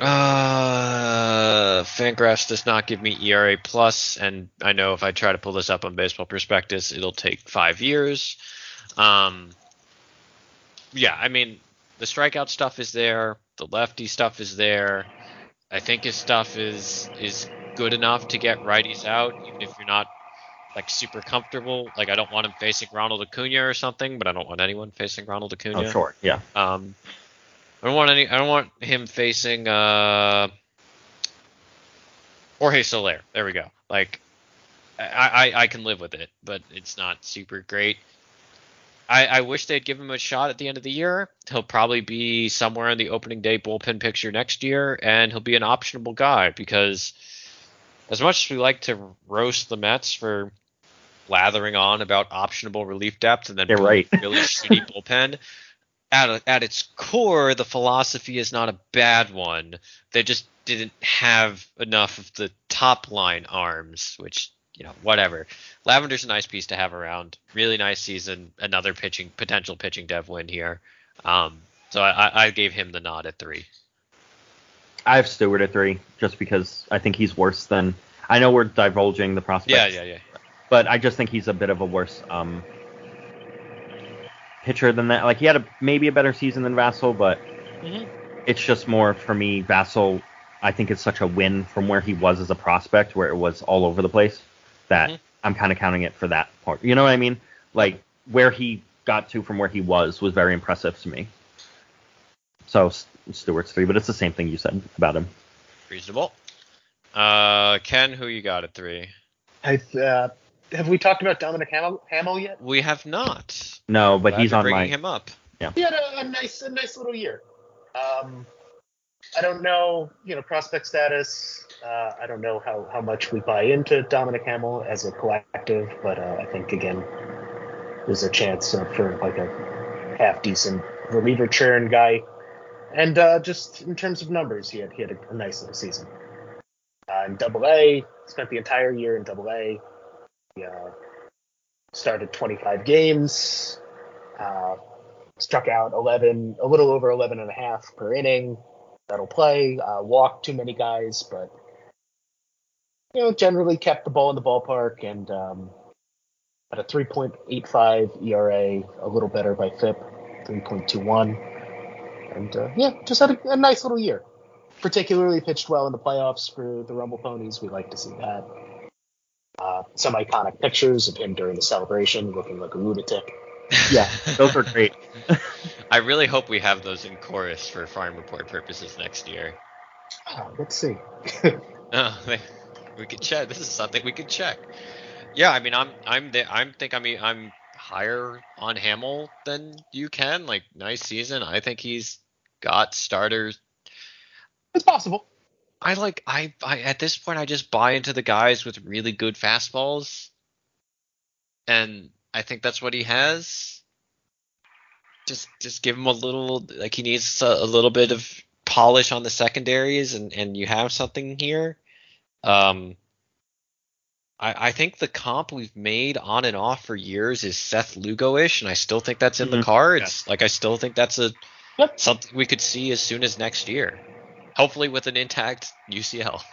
Uh, Fangraphs does not give me E R A plus, and I know if I try to pull this up on Baseball Prospectus, it'll take five years. Um, yeah, I mean, the strikeout stuff is there, the lefty stuff is there. I think his stuff is is good enough to get righties out, even if you're not like super comfortable. Like I don't want him facing Ronald Acuna or something, but I don't want anyone facing Ronald Acuna. Oh, sure, yeah. Um, I don't want any. I don't want him facing uh, Jorge Soler. There we go. Like, I, I I can live with it, but it's not super great. I, I wish they'd give him a shot at the end of the year. He'll probably be somewhere in the opening day bullpen picture next year, and he'll be an optionable guy because as much as we like to roast the Mets for lathering on about optionable relief depth and then You're right. really shitty bullpen, at a, at its core, the philosophy is not a bad one. They just didn't have enough of the top line arms, which, you know, whatever. Lavender's a nice piece to have around. Really nice season. Another pitching potential pitching dev win here. Um, so I, I gave him the nod at three. I have Stewart at three, just because I think he's worse than. I know we're divulging the prospects. Yeah, yeah, yeah. But I just think he's a bit of a worse um, pitcher than that. Like he had a maybe a better season than Vassell, but Mhm. it's just more for me. Vassell, I think it's such a win from where he was as a prospect, where it was all over the place, that Mhm. I'm kind of counting it for that part. You know what I mean? Like where he got to from where he was was very impressive to me. So S- Stewart's three, but it's the same thing you said about him. Reasonable. Uh, Ken, who you got at three? I, uh, have we talked about Dominic Hamill, Hamill yet? We have not. No, but Glad he's you're on bringing my. him up. He had a, a nice, a nice little year. Um, I don't know, you know, prospect status. Uh, I don't know how, how much we buy into Dominic Hamill as a collective, but uh, I think again, there's a chance uh, for like a half decent reliever churn guy. And uh, just in terms of numbers, he had he had a, a nice little season. Uh, in Double A, spent the entire year in Double A. He uh, started twenty-five games, uh, struck out eleven, a little over eleven and a half per inning. That'll play. Uh, walked too many guys, but you know, generally kept the ball in the ballpark and um, at a three point eight five E R A, a little better by F I P, three point two one. And uh, yeah, just had a, a nice little year. Particularly pitched well in the playoffs for the Rumble Ponies. We like to see that. Uh, some iconic pictures of him during the celebration looking like a lunatic. Yeah, those are great. I really hope we have those in chorus for Farm Report purposes next year. Oh, let's see. Oh, we could check. This is something we could check. Yeah, I mean, I'm, I'm, the, I'm think I mean, I'm higher on Hamill than you can. Like, nice season. I think he's got starters. It's possible. I like, I, I, at this point, I just buy into the guys with really good fastballs, and I think that's what he has. Just, just give him a little, like he needs a, a little bit of polish on the secondaries, and, and you have something here. Um, I, I think the comp we've made on and off for years is Seth Lugo-ish, and I still think that's in Mm-hmm. the cards. Yes. Like, I still think that's a Yep. something we could see as soon as next year. Hopefully with an intact U C L.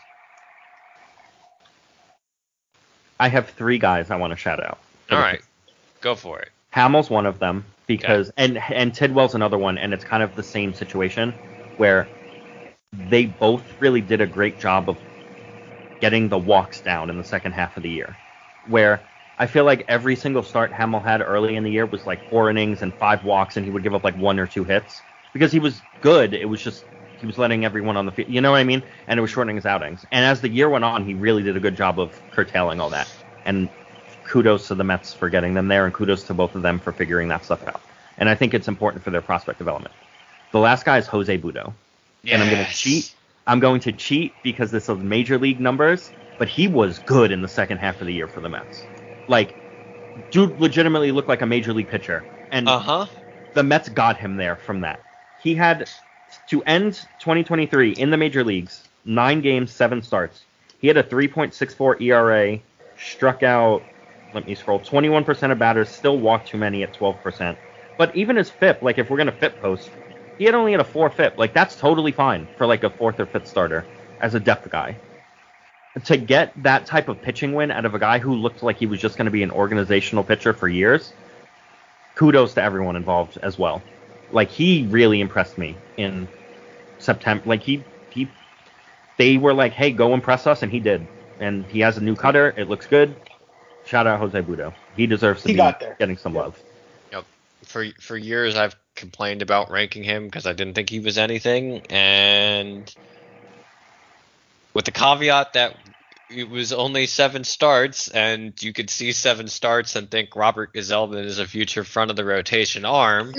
I have three guys I want to shout out. All right, go for it. Hamill's one of them because, and and Tidwell's another one, and it's kind of the same situation where they both really did a great job of getting the walks down in the second half of the year. Where I feel like every single start Hamill had early in the year was like four innings and five walks, and he would give up like one or two hits because he was good. It was just he was letting everyone on the field, you know what I mean? And it was shortening his outings. And as the year went on, he really did a good job of curtailing all that. And kudos to the Mets for getting them there, and kudos to both of them for figuring that stuff out. And I think it's important for their prospect development. The last guy is Jose Budo. Yes. And I'm going to cheat. I'm going to cheat because this is major league numbers, but he was good in the second half of the year for the Mets. Like, dude legitimately looked like a major league pitcher. And Uh-huh. the Mets got him there from that. He had, to end twenty twenty-three in the major leagues, nine games, seven starts. He had a three point six four E R A, struck out, let me scroll, twenty-one percent of batters, still walked too many at twelve percent. But even his F I P, like if we're going to F I P post, he had only had a four F I P. Like that's totally fine for like a fourth or fifth starter as a depth guy. To get that type of pitching win out of a guy who looked like he was just going to be an organizational pitcher for years, kudos to everyone involved as well. Like he really impressed me in September. Like he, he, they were like, hey, go impress us, and he did. And he has a new cutter. It looks good. Shout out Jose Budo. He deserves to He be got there. getting some love. Yep. For for years, I've complained about ranking him because I didn't think he was anything, and with the caveat that it was only seven starts, and you could see seven starts and think Robert Gazelman is a future front of the rotation arm,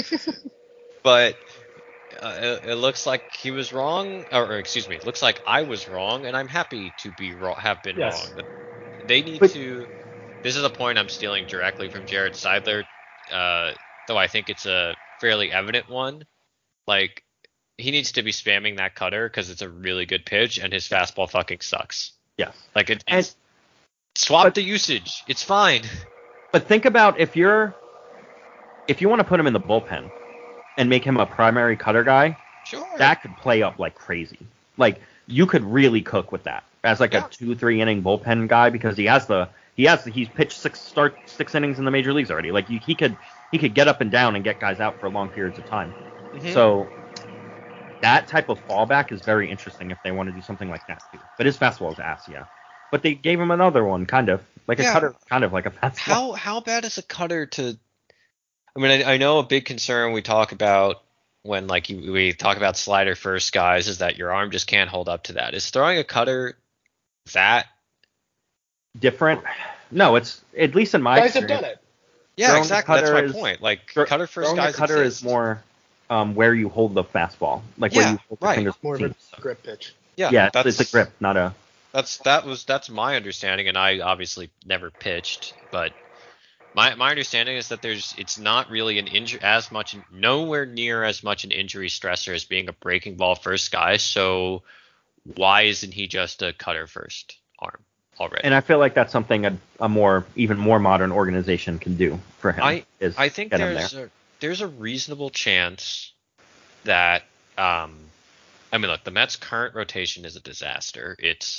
but uh, it, it looks like he was wrong, or, or excuse me, it looks like I was wrong, and I'm happy to be wrong, have been Yes. wrong. But they need But- to. This is a point I'm stealing directly from Jared Seidler, uh, though I think it's a fairly evident one. Like, he needs to be spamming that cutter because it's a really good pitch, and his fastball fucking sucks. Yes. Like, it, And- it's, swap but- the usage. It's fine. But think about if you're, if you want to put him in the bullpen and make him a primary cutter guy, Sure. that could play up like crazy. Like you could really cook with that as like Yeah. a two, three inning bullpen guy because he has the he has the, he's pitched six start six innings in the major leagues already. Like he, he could he could get up and down and get guys out for long periods of time. Mhm. So that type of fallback is very interesting if they want to do something like that too. But his fastball is ass, yeah. But they gave him another one, kind of like a Yeah. cutter, kind of like a fastball. How how bad is a cutter to? I mean, I, I know a big concern we talk about when like you, we talk about slider first guys is that your arm just can't hold up to that. Is throwing a cutter that? Different? No, it's at least in my Guys have experience. done it. Yeah, Throwing the exactly. That's cutter my is- point. Like thro- cutter first Throwing guys. the cutter exist. is more um, where you hold the fastball, like where Yeah, you hold right. the fingers. More of team. a grip pitch. Yeah, Yeah, it's, that's it's a grip, not a. That's that was that's my understanding, and I obviously never pitched, but my my understanding is that there's it's not really an injury as much, nowhere near as much an injury stressor as being a breaking ball first guy. So why isn't he just a cutter first arm already? And I feel like that's something a, a more, even more modern organization can do for him. I is I think get him there's there. a, there's a reasonable chance that um I mean look, the Mets' current rotation is a disaster. It's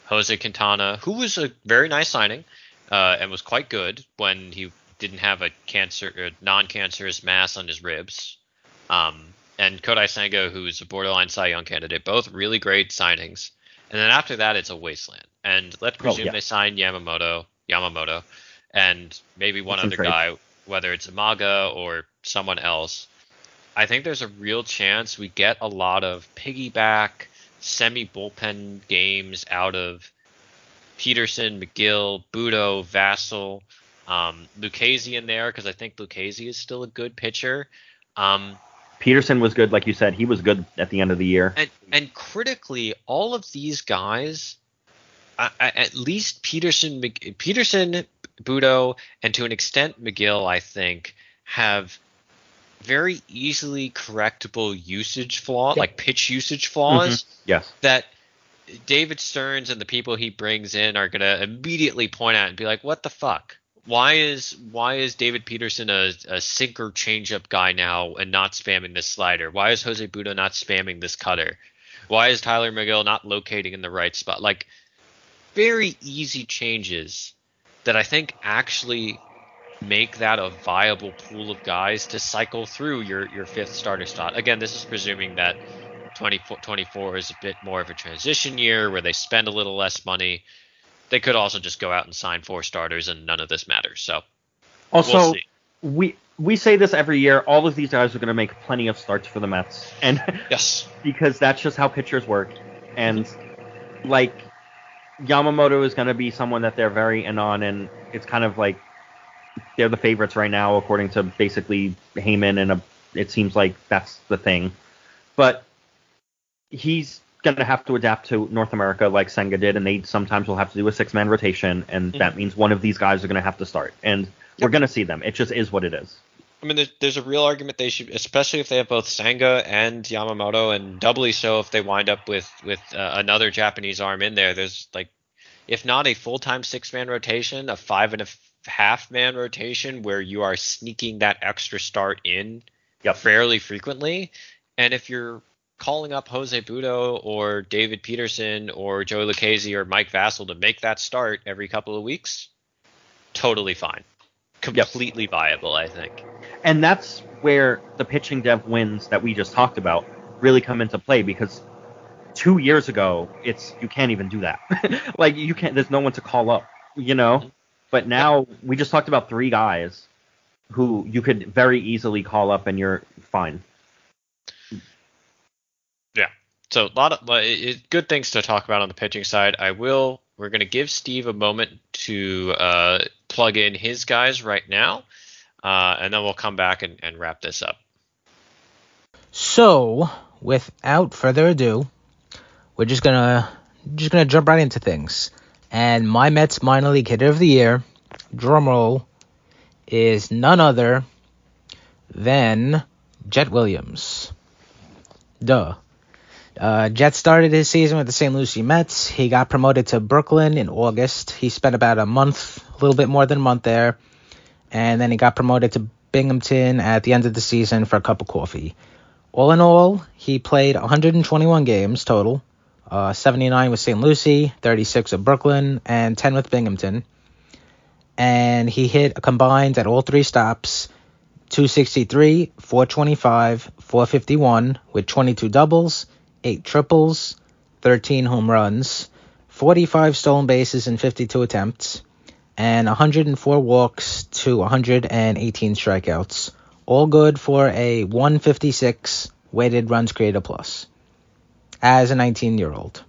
Jose Quintana, who was a very nice signing uh, and was quite good when he didn't have a cancer, or non-cancerous mass on his ribs. Um, and Kodai Senga, who's a borderline Cy Young candidate, both really great signings. And then after that, it's a wasteland. And let's presume oh, yeah. they sign Yamamoto, Yamamoto, and maybe one That's other guy, whether it's Amaga or someone else. I think there's a real chance we get a lot of piggyback, semi-bullpen games out of Peterson, McGill, Budo, Vassell, um, Lucchesi in there, because I think Lucchesi is still a good pitcher. Um, Peterson was good, like you said. He was good at the end of the year. And, and critically, all of these guys, I, I, at least Peterson, Peterson, Budo, and to an extent McGill, I think, have very easily correctable usage flaws, yep. like pitch usage flaws. Mm-hmm. Yes. That David Stearns and the people he brings in are going to immediately point out and be like, what the fuck? Why is why is David Peterson a, a sinker changeup guy now and not spamming this slider? Why is Jose Budo not spamming this cutter? Why is Tyler McGill not locating in the right spot? Like, very easy changes that I think actually make that a viable pool of guys to cycle through your, your fifth starter spot. Again, this is presuming that twenty twenty-four is a bit more of a transition year where they spend a little less money. They could also just go out and sign four starters and none of this matters. So also, we'll see. we we say this every year. All of these guys are going to make plenty of starts for the Mets, and yes, because that's just how pitchers work. And like Yamamoto is going to be someone that they're very in on, and it's kind of like they're the favorites right now, according to basically Heyman, and a, it seems like that's the thing. But he's going to have to adapt to North America like Senga did, and they sometimes will have to do a six-man rotation, and mm-hmm. that means one of these guys are going to have to start. And yep. we're going to see them. It just is what it is. I mean, there's, there's a real argument they should, especially if they have both Senga and Yamamoto, and doubly so if they wind up with, with uh, another Japanese arm in there. There's, like, if not a full-time six-man rotation, a five and a half man rotation where you are sneaking that extra start in yep. fairly frequently. And if you're calling up Jose Budo or David Peterson or Joey Lucchesi or Mike Vassell to make that start every couple of weeks, totally fine. Completely yep. viable, I think. And that's where the pitching dev wins that we just talked about really come into play, because two years ago, it's you can't even do that. Like, you can't, there's no one to call up, you know? Mm-hmm. But now we just talked about three guys who you could very easily call up and you're fine. Yeah. So a lot of it, good things to talk about on the pitching side. I will. We're going to give Steve a moment to uh, plug in his guys right now, uh, and then we'll come back and, and wrap this up. So, without further ado, we're just gonna just gonna jump right into things. And my Mets minor league hitter of the year, drumroll, is none other than Jet Williams. Duh. Uh, Jet started his season with the Saint Lucie Mets. He got promoted to Brooklyn in August. He spent about a month, a little bit more than a month there. And then he got promoted to Binghamton at the end of the season for a cup of coffee. All in all, he played one hundred twenty-one games total. Uh, seventy-nine with Saint Lucie, thirty-six with Brooklyn, and ten with Binghamton. And he hit a combined at all three stops, two sixty-three, four twenty-five, four fifty-one, with twenty-two doubles, eight triples, thirteen home runs, forty-five stolen bases in fifty-two attempts, and one hundred four walks to one hundred eighteen strikeouts. All good for a one fifty-six weighted runs created plus as a nineteen-year-old.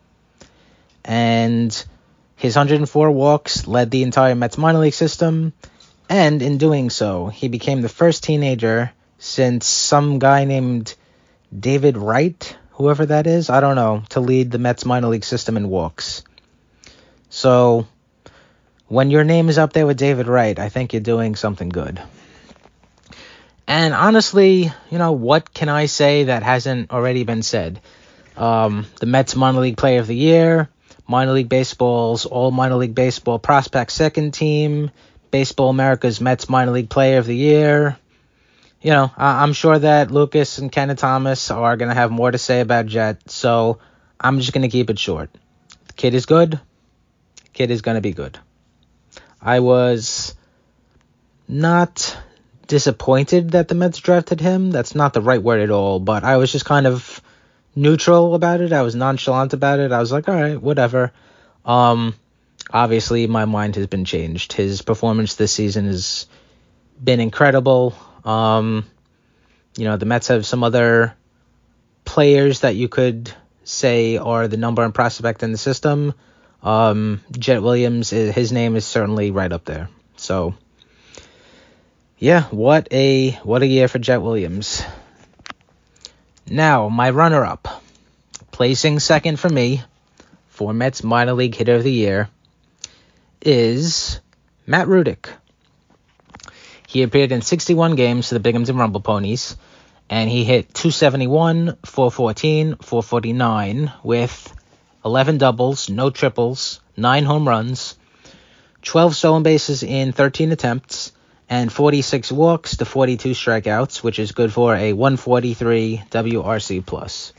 And his one hundred four walks led the entire Mets minor league system, and in doing so, he became the first teenager since some guy named David Wright, whoever that is, I don't know, to lead the Mets minor league system in walks. So, when your name is up there with David Wright, I think you're doing something good. And honestly, you know, what can I say that hasn't already been said? Um, the Mets minor league player of the year, minor league baseball's all minor league baseball prospect second team, Baseball America's Mets minor league player of the year. You know, I- I'm sure that Lucas and Kenneth Thomas are going to have more to say about Jet, so I'm just going to keep it short. the kid is good. The kid is going to be good. I was not disappointed that the Mets drafted him. That's not the right word at all, but I was just kind of neutral about it. I was nonchalant about it. I was like, all right, whatever. Um, obviously, my mind has been changed. His performance this season has been incredible. Um, you know, the Mets have some other players that you could say are the number one prospect in the system. Um, Jet Williams, his name is certainly right up there. So, yeah, what a what a year for Jet Williams. Now, my runner-up, placing second for me for Mets minor league hitter of the year, is Matt Rudick. He appeared in sixty-one games for the Binghamton Rumble Ponies, and he hit two seventy-one, four fourteen, four forty-nine with eleven doubles, no triples, nine home runs, twelve stolen bases in thirteen attempts, and forty-six walks to forty-two strikeouts, which is good for a one forty-three W R C plus.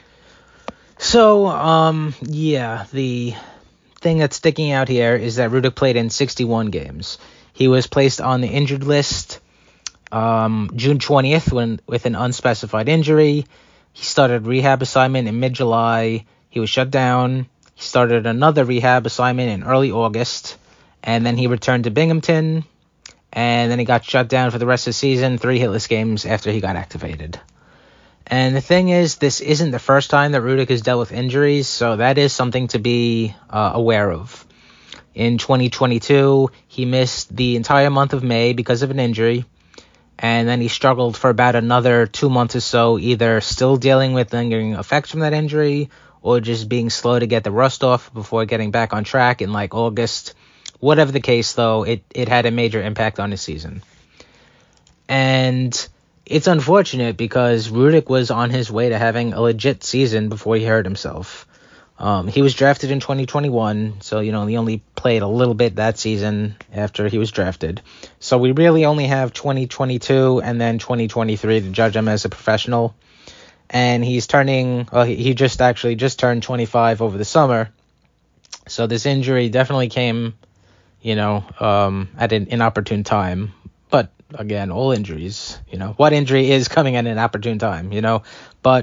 So, um, yeah, the thing that's sticking out here is that Rudick played in sixty-one games. He was placed on the injured list um, June twentieth when with an unspecified injury. He started rehab assignment in mid-July. He was shut down. He started another rehab assignment in early August, and then he returned to Binghamton, and then he got shut down for the rest of the season, three hitless games after he got activated. And the thing is, this isn't the first time that Rudick has dealt with injuries, so that is something to be uh, aware of. In twenty twenty-two, he missed the entire month of May because of an injury, and then he struggled for about another two months or so, either still dealing with lingering effects from that injury or just being slow to get the rust off before getting back on track in like August. Whatever the case, though, it, it had a major impact on his season. And it's unfortunate because Rudick was on his way to having a legit season before he hurt himself. Um, he was drafted in twenty twenty-one, so, you know, he only played a little bit that season after he was drafted. So we really only have twenty twenty-two and then twenty twenty-three to judge him as a professional. And he's turning, well, he just actually just turned twenty-five over the summer. So this injury definitely came, you know, um, at an inopportune time. But again, all injuries, you know, what injury is coming at an opportune time, you know? But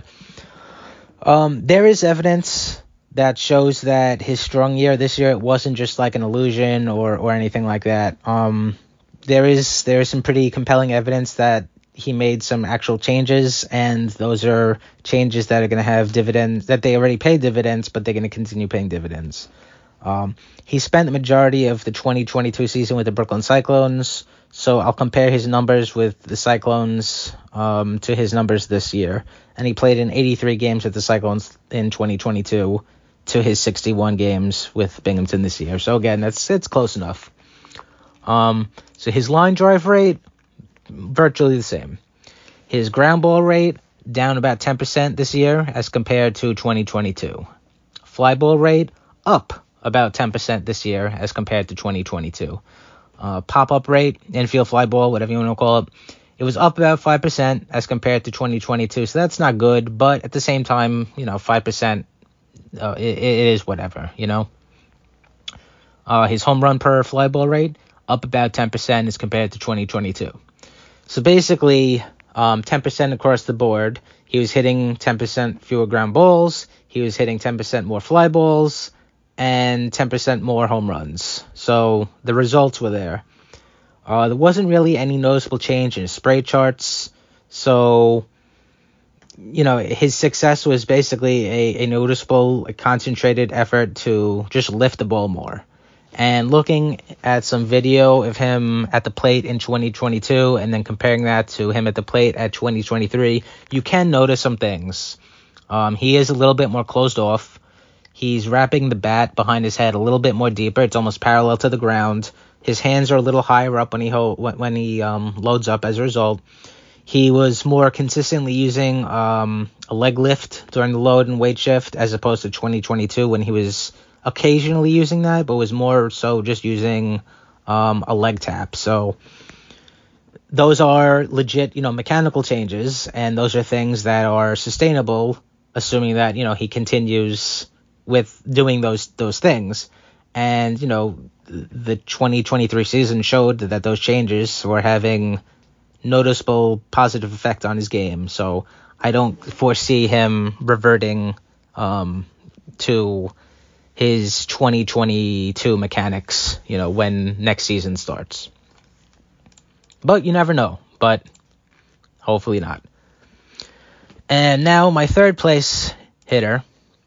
um, there is evidence that shows that his strong year this year, it wasn't just like an illusion or, or anything like that. Um, there is there is some pretty compelling evidence that he made some actual changes, and those are changes that are going to have dividends, that they already pay dividends, but they're going to continue paying dividends. Um, he spent the majority of the twenty twenty-two season with the Brooklyn Cyclones, so I'll compare his numbers with the Cyclones um, to his numbers this year. And he played in eighty-three games with the Cyclones in twenty twenty-two to his sixty-one games with Binghamton this year. So again, that's it's close enough. Um, so his line drive rate, virtually the same. His ground ball rate, down about ten percent this year as compared to twenty twenty-two. Fly ball rate, up about ten percent this year as compared to twenty twenty-two. Uh, pop-up rate, infield fly ball, whatever you want to call it, it was up about five percent as compared to twenty twenty-two. So that's not good, but at the same time, you know, five percent, uh, it, it is whatever, you know. Uh, his home run per fly ball rate, up about ten percent as compared to twenty twenty-two. So basically, um, ten percent across the board. He was hitting ten percent fewer ground balls. He was hitting ten percent more fly balls and ten percent more home runs. So the results were there. Uh, there wasn't really any noticeable change in his spray charts. So, you know, his success was basically a, a noticeable, a concentrated effort to just lift the ball more. And looking at some video of him at the plate in twenty twenty-two and then comparing that to him at the plate at twenty twenty-three, you can notice some things. Um, he is a little bit more closed off. He's wrapping the bat behind his head a little bit more deeper. It's almost parallel to the ground. His hands are a little higher up when he ho- when he um, loads up as a result. He was more consistently using um, a leg lift during the load and weight shift as opposed to twenty twenty-two when he was occasionally using that, but was more so just using um, a leg tap. So those are legit, you know, mechanical changes, and those are things that are sustainable, assuming that, you know, he continues with doing those those things. And, you know, the twenty twenty-three season showed that those changes were having noticeable positive effect on his game. So I don't foresee him reverting um, to his twenty twenty-two mechanics, you know, when next season starts. But you never know. But hopefully not. And now my third place hitter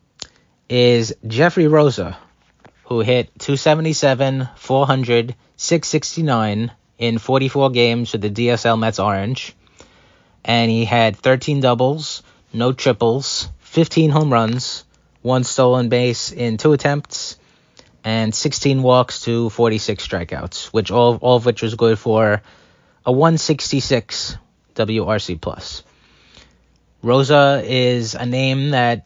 is Jeffrey Rosa, who hit two seventy-seven, four hundred, six sixty-nine in forty-four games with the D S L Mets Orange. And he had thirteen doubles, no triples, fifteen home runs, one stolen base in two attempts, and sixteen walks to forty-six strikeouts, which all, all of which was good for a one sixty-six W R C plus. Rosa is a name that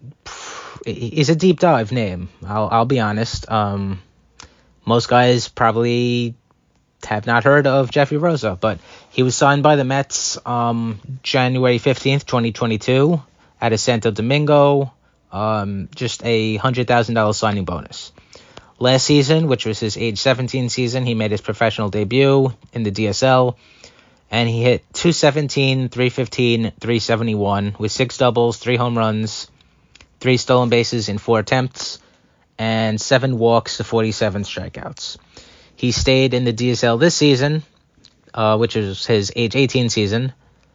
is a deep dive name. I'll I'll be honest. Um, most guys probably have not heard of Jeffrey Rosa, but he was signed by the Mets um, January fifteenth, twenty twenty-two at a Santo Domingo. Um, just a one hundred thousand dollars signing bonus. Last season, which was his age seventeen season, he made his professional debut in the D S L, and he hit two seventeen, three fifteen, three seventy-one with six doubles, three home runs, three stolen bases in four attempts, and seven walks to forty-seven strikeouts. He stayed in the D S L this season, uh, which is his age eighteen season,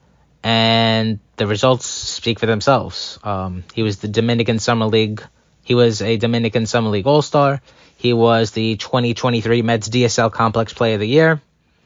and the results speak for themselves. Um, he was the Dominican Summer League. He was a Dominican Summer League All-Star. He was the twenty twenty-three Mets D S L Complex Player of the Year.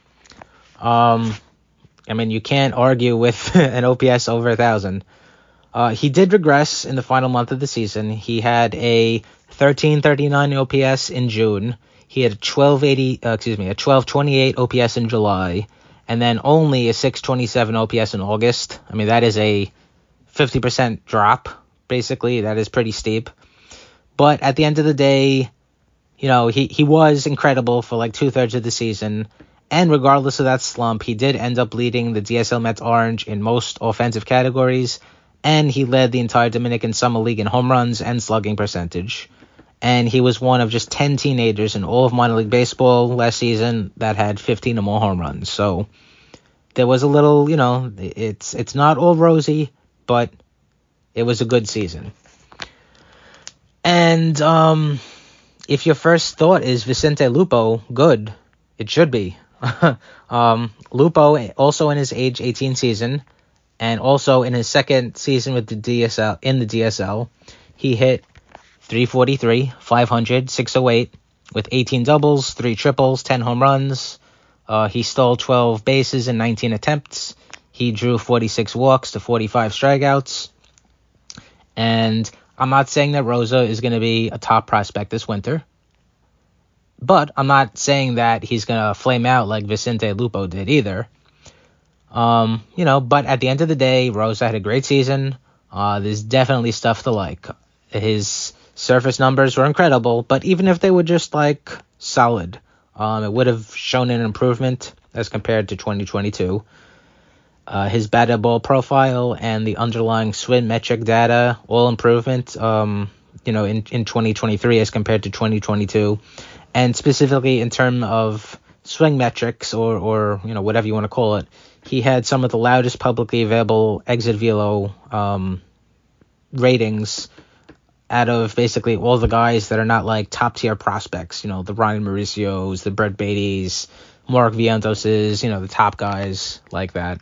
Um, I mean, you can't argue with an O P S over a thousand. Uh, he did regress in the final month of the season. He had a thirteen thirty-nine O P S in June. He had a twelve eighty, uh, excuse me, a twelve twenty-eight O P S in July, and then only a six twenty-seven O P S in August. I mean, that is a fifty percent drop, basically. That is pretty steep. But at the end of the day, you know, he, he was incredible for like two-thirds of the season. And regardless of that slump, he did end up leading the D S L Mets Orange in most offensive categories. And he led the entire Dominican Summer League in home runs and slugging percentage. And he was one of just ten teenagers in all of minor league baseball last season that had fifteen or more home runs. So there was a little, you know, it's it's not all rosy, but it was a good season. And um, if your first thought is Vicente Lupo, good, it should be. um, Lupo, also in his age eighteen season, and also in his second season with the D S L, in the D S L, he hit three forty-three, five hundred, six oh eight with eighteen doubles, three triples, ten home runs. Uh, he stole twelve bases in nineteen attempts. He drew forty-six walks to forty-five strikeouts. And I'm not saying that Rosa is going to be a top prospect this winter, but I'm not saying that he's going to flame out like Vicente Lupo did either. Um, you know, but at the end of the day, Rosa had a great season. Uh, there's definitely stuff to like. His surface numbers were incredible, but even if they were just like solid, um, it would have shown an improvement as compared to twenty twenty-two. Uh, his batted ball profile and the underlying swing metric data, all improvement, um, you know, in, in twenty twenty-three as compared to twenty twenty-two. And specifically in terms of swing metrics or, or, you know, whatever you want to call it, he had some of the loudest publicly available exit velo um, ratings out of basically all the guys that are not like top tier prospects, you know, the Ryan Mauricios, the Brett Beatties, Mark Vientoses, you know, the top guys like that.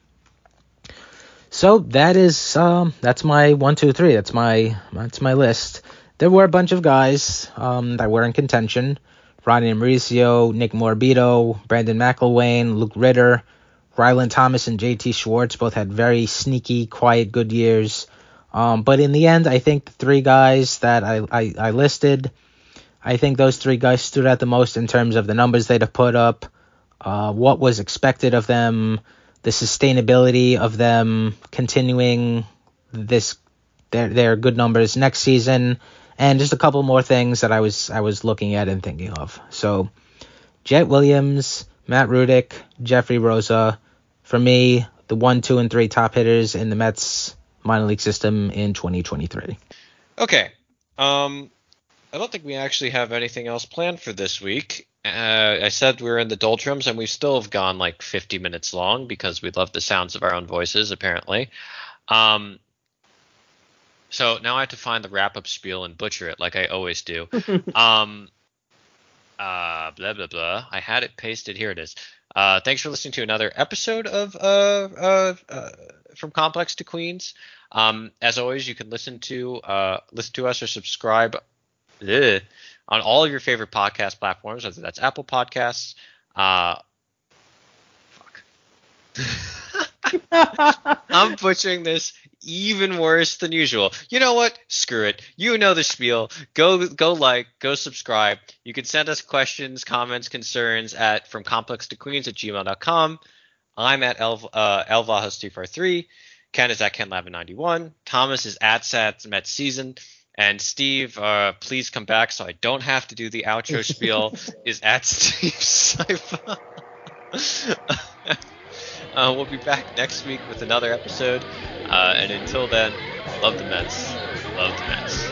So that is um, that's my one, two, three. That's my that's my list. There were a bunch of guys um, that were in contention: Ryan Mauricio, Nick Morbido, Brandon McIlwain, Luke Ritter, Ryland Thomas, and J T Schwartz both had very sneaky, quiet, good years. Um, but in the end, I think the three guys that I, I, I listed, I think those three guys stood out the most in terms of the numbers they'd have put up, uh, what was expected of them, the sustainability of them continuing this their their good numbers next season, and just a couple more things that I was I was looking at and thinking of. So, Jet Williams, Matt Rudick, Jeffrey Rosa, for me, the one, two, and three top hitters in the Mets minor league system in twenty twenty-three. Okay, Um, I don't think we actually have anything else planned for this week. Uh, I said we were in the doldrums, and we still have gone like fifty minutes long because we love the sounds of our own voices, apparently. Um, so now I have to find the wrap-up spiel and butcher it like I always do. um, uh, blah, blah, blah. I had it pasted. Here it is. Uh, thanks for listening to another episode of uh, uh, uh, From Complex to Queens. Um, as always, you can listen to uh, listen to us or subscribe ugh, on all of your favorite podcast platforms, whether that's Apple Podcasts. Uh, fuck. I'm butchering this even worse than usual. You know what? Screw it. You know the spiel. Go go like, go subscribe. You can send us questions, comments, concerns at from complex to queens at gmail dot com. I'm at El, uh, Elvahas two four three. Ken is at Ken Lavin ninety-one. Thomas is at Sats Met Season. And Steve, uh, please come back so I don't have to do the outro spiel, is at Steve Sypha. uh, we'll be back next week with another episode. Uh, and until then, love the Mets. Love the Mets.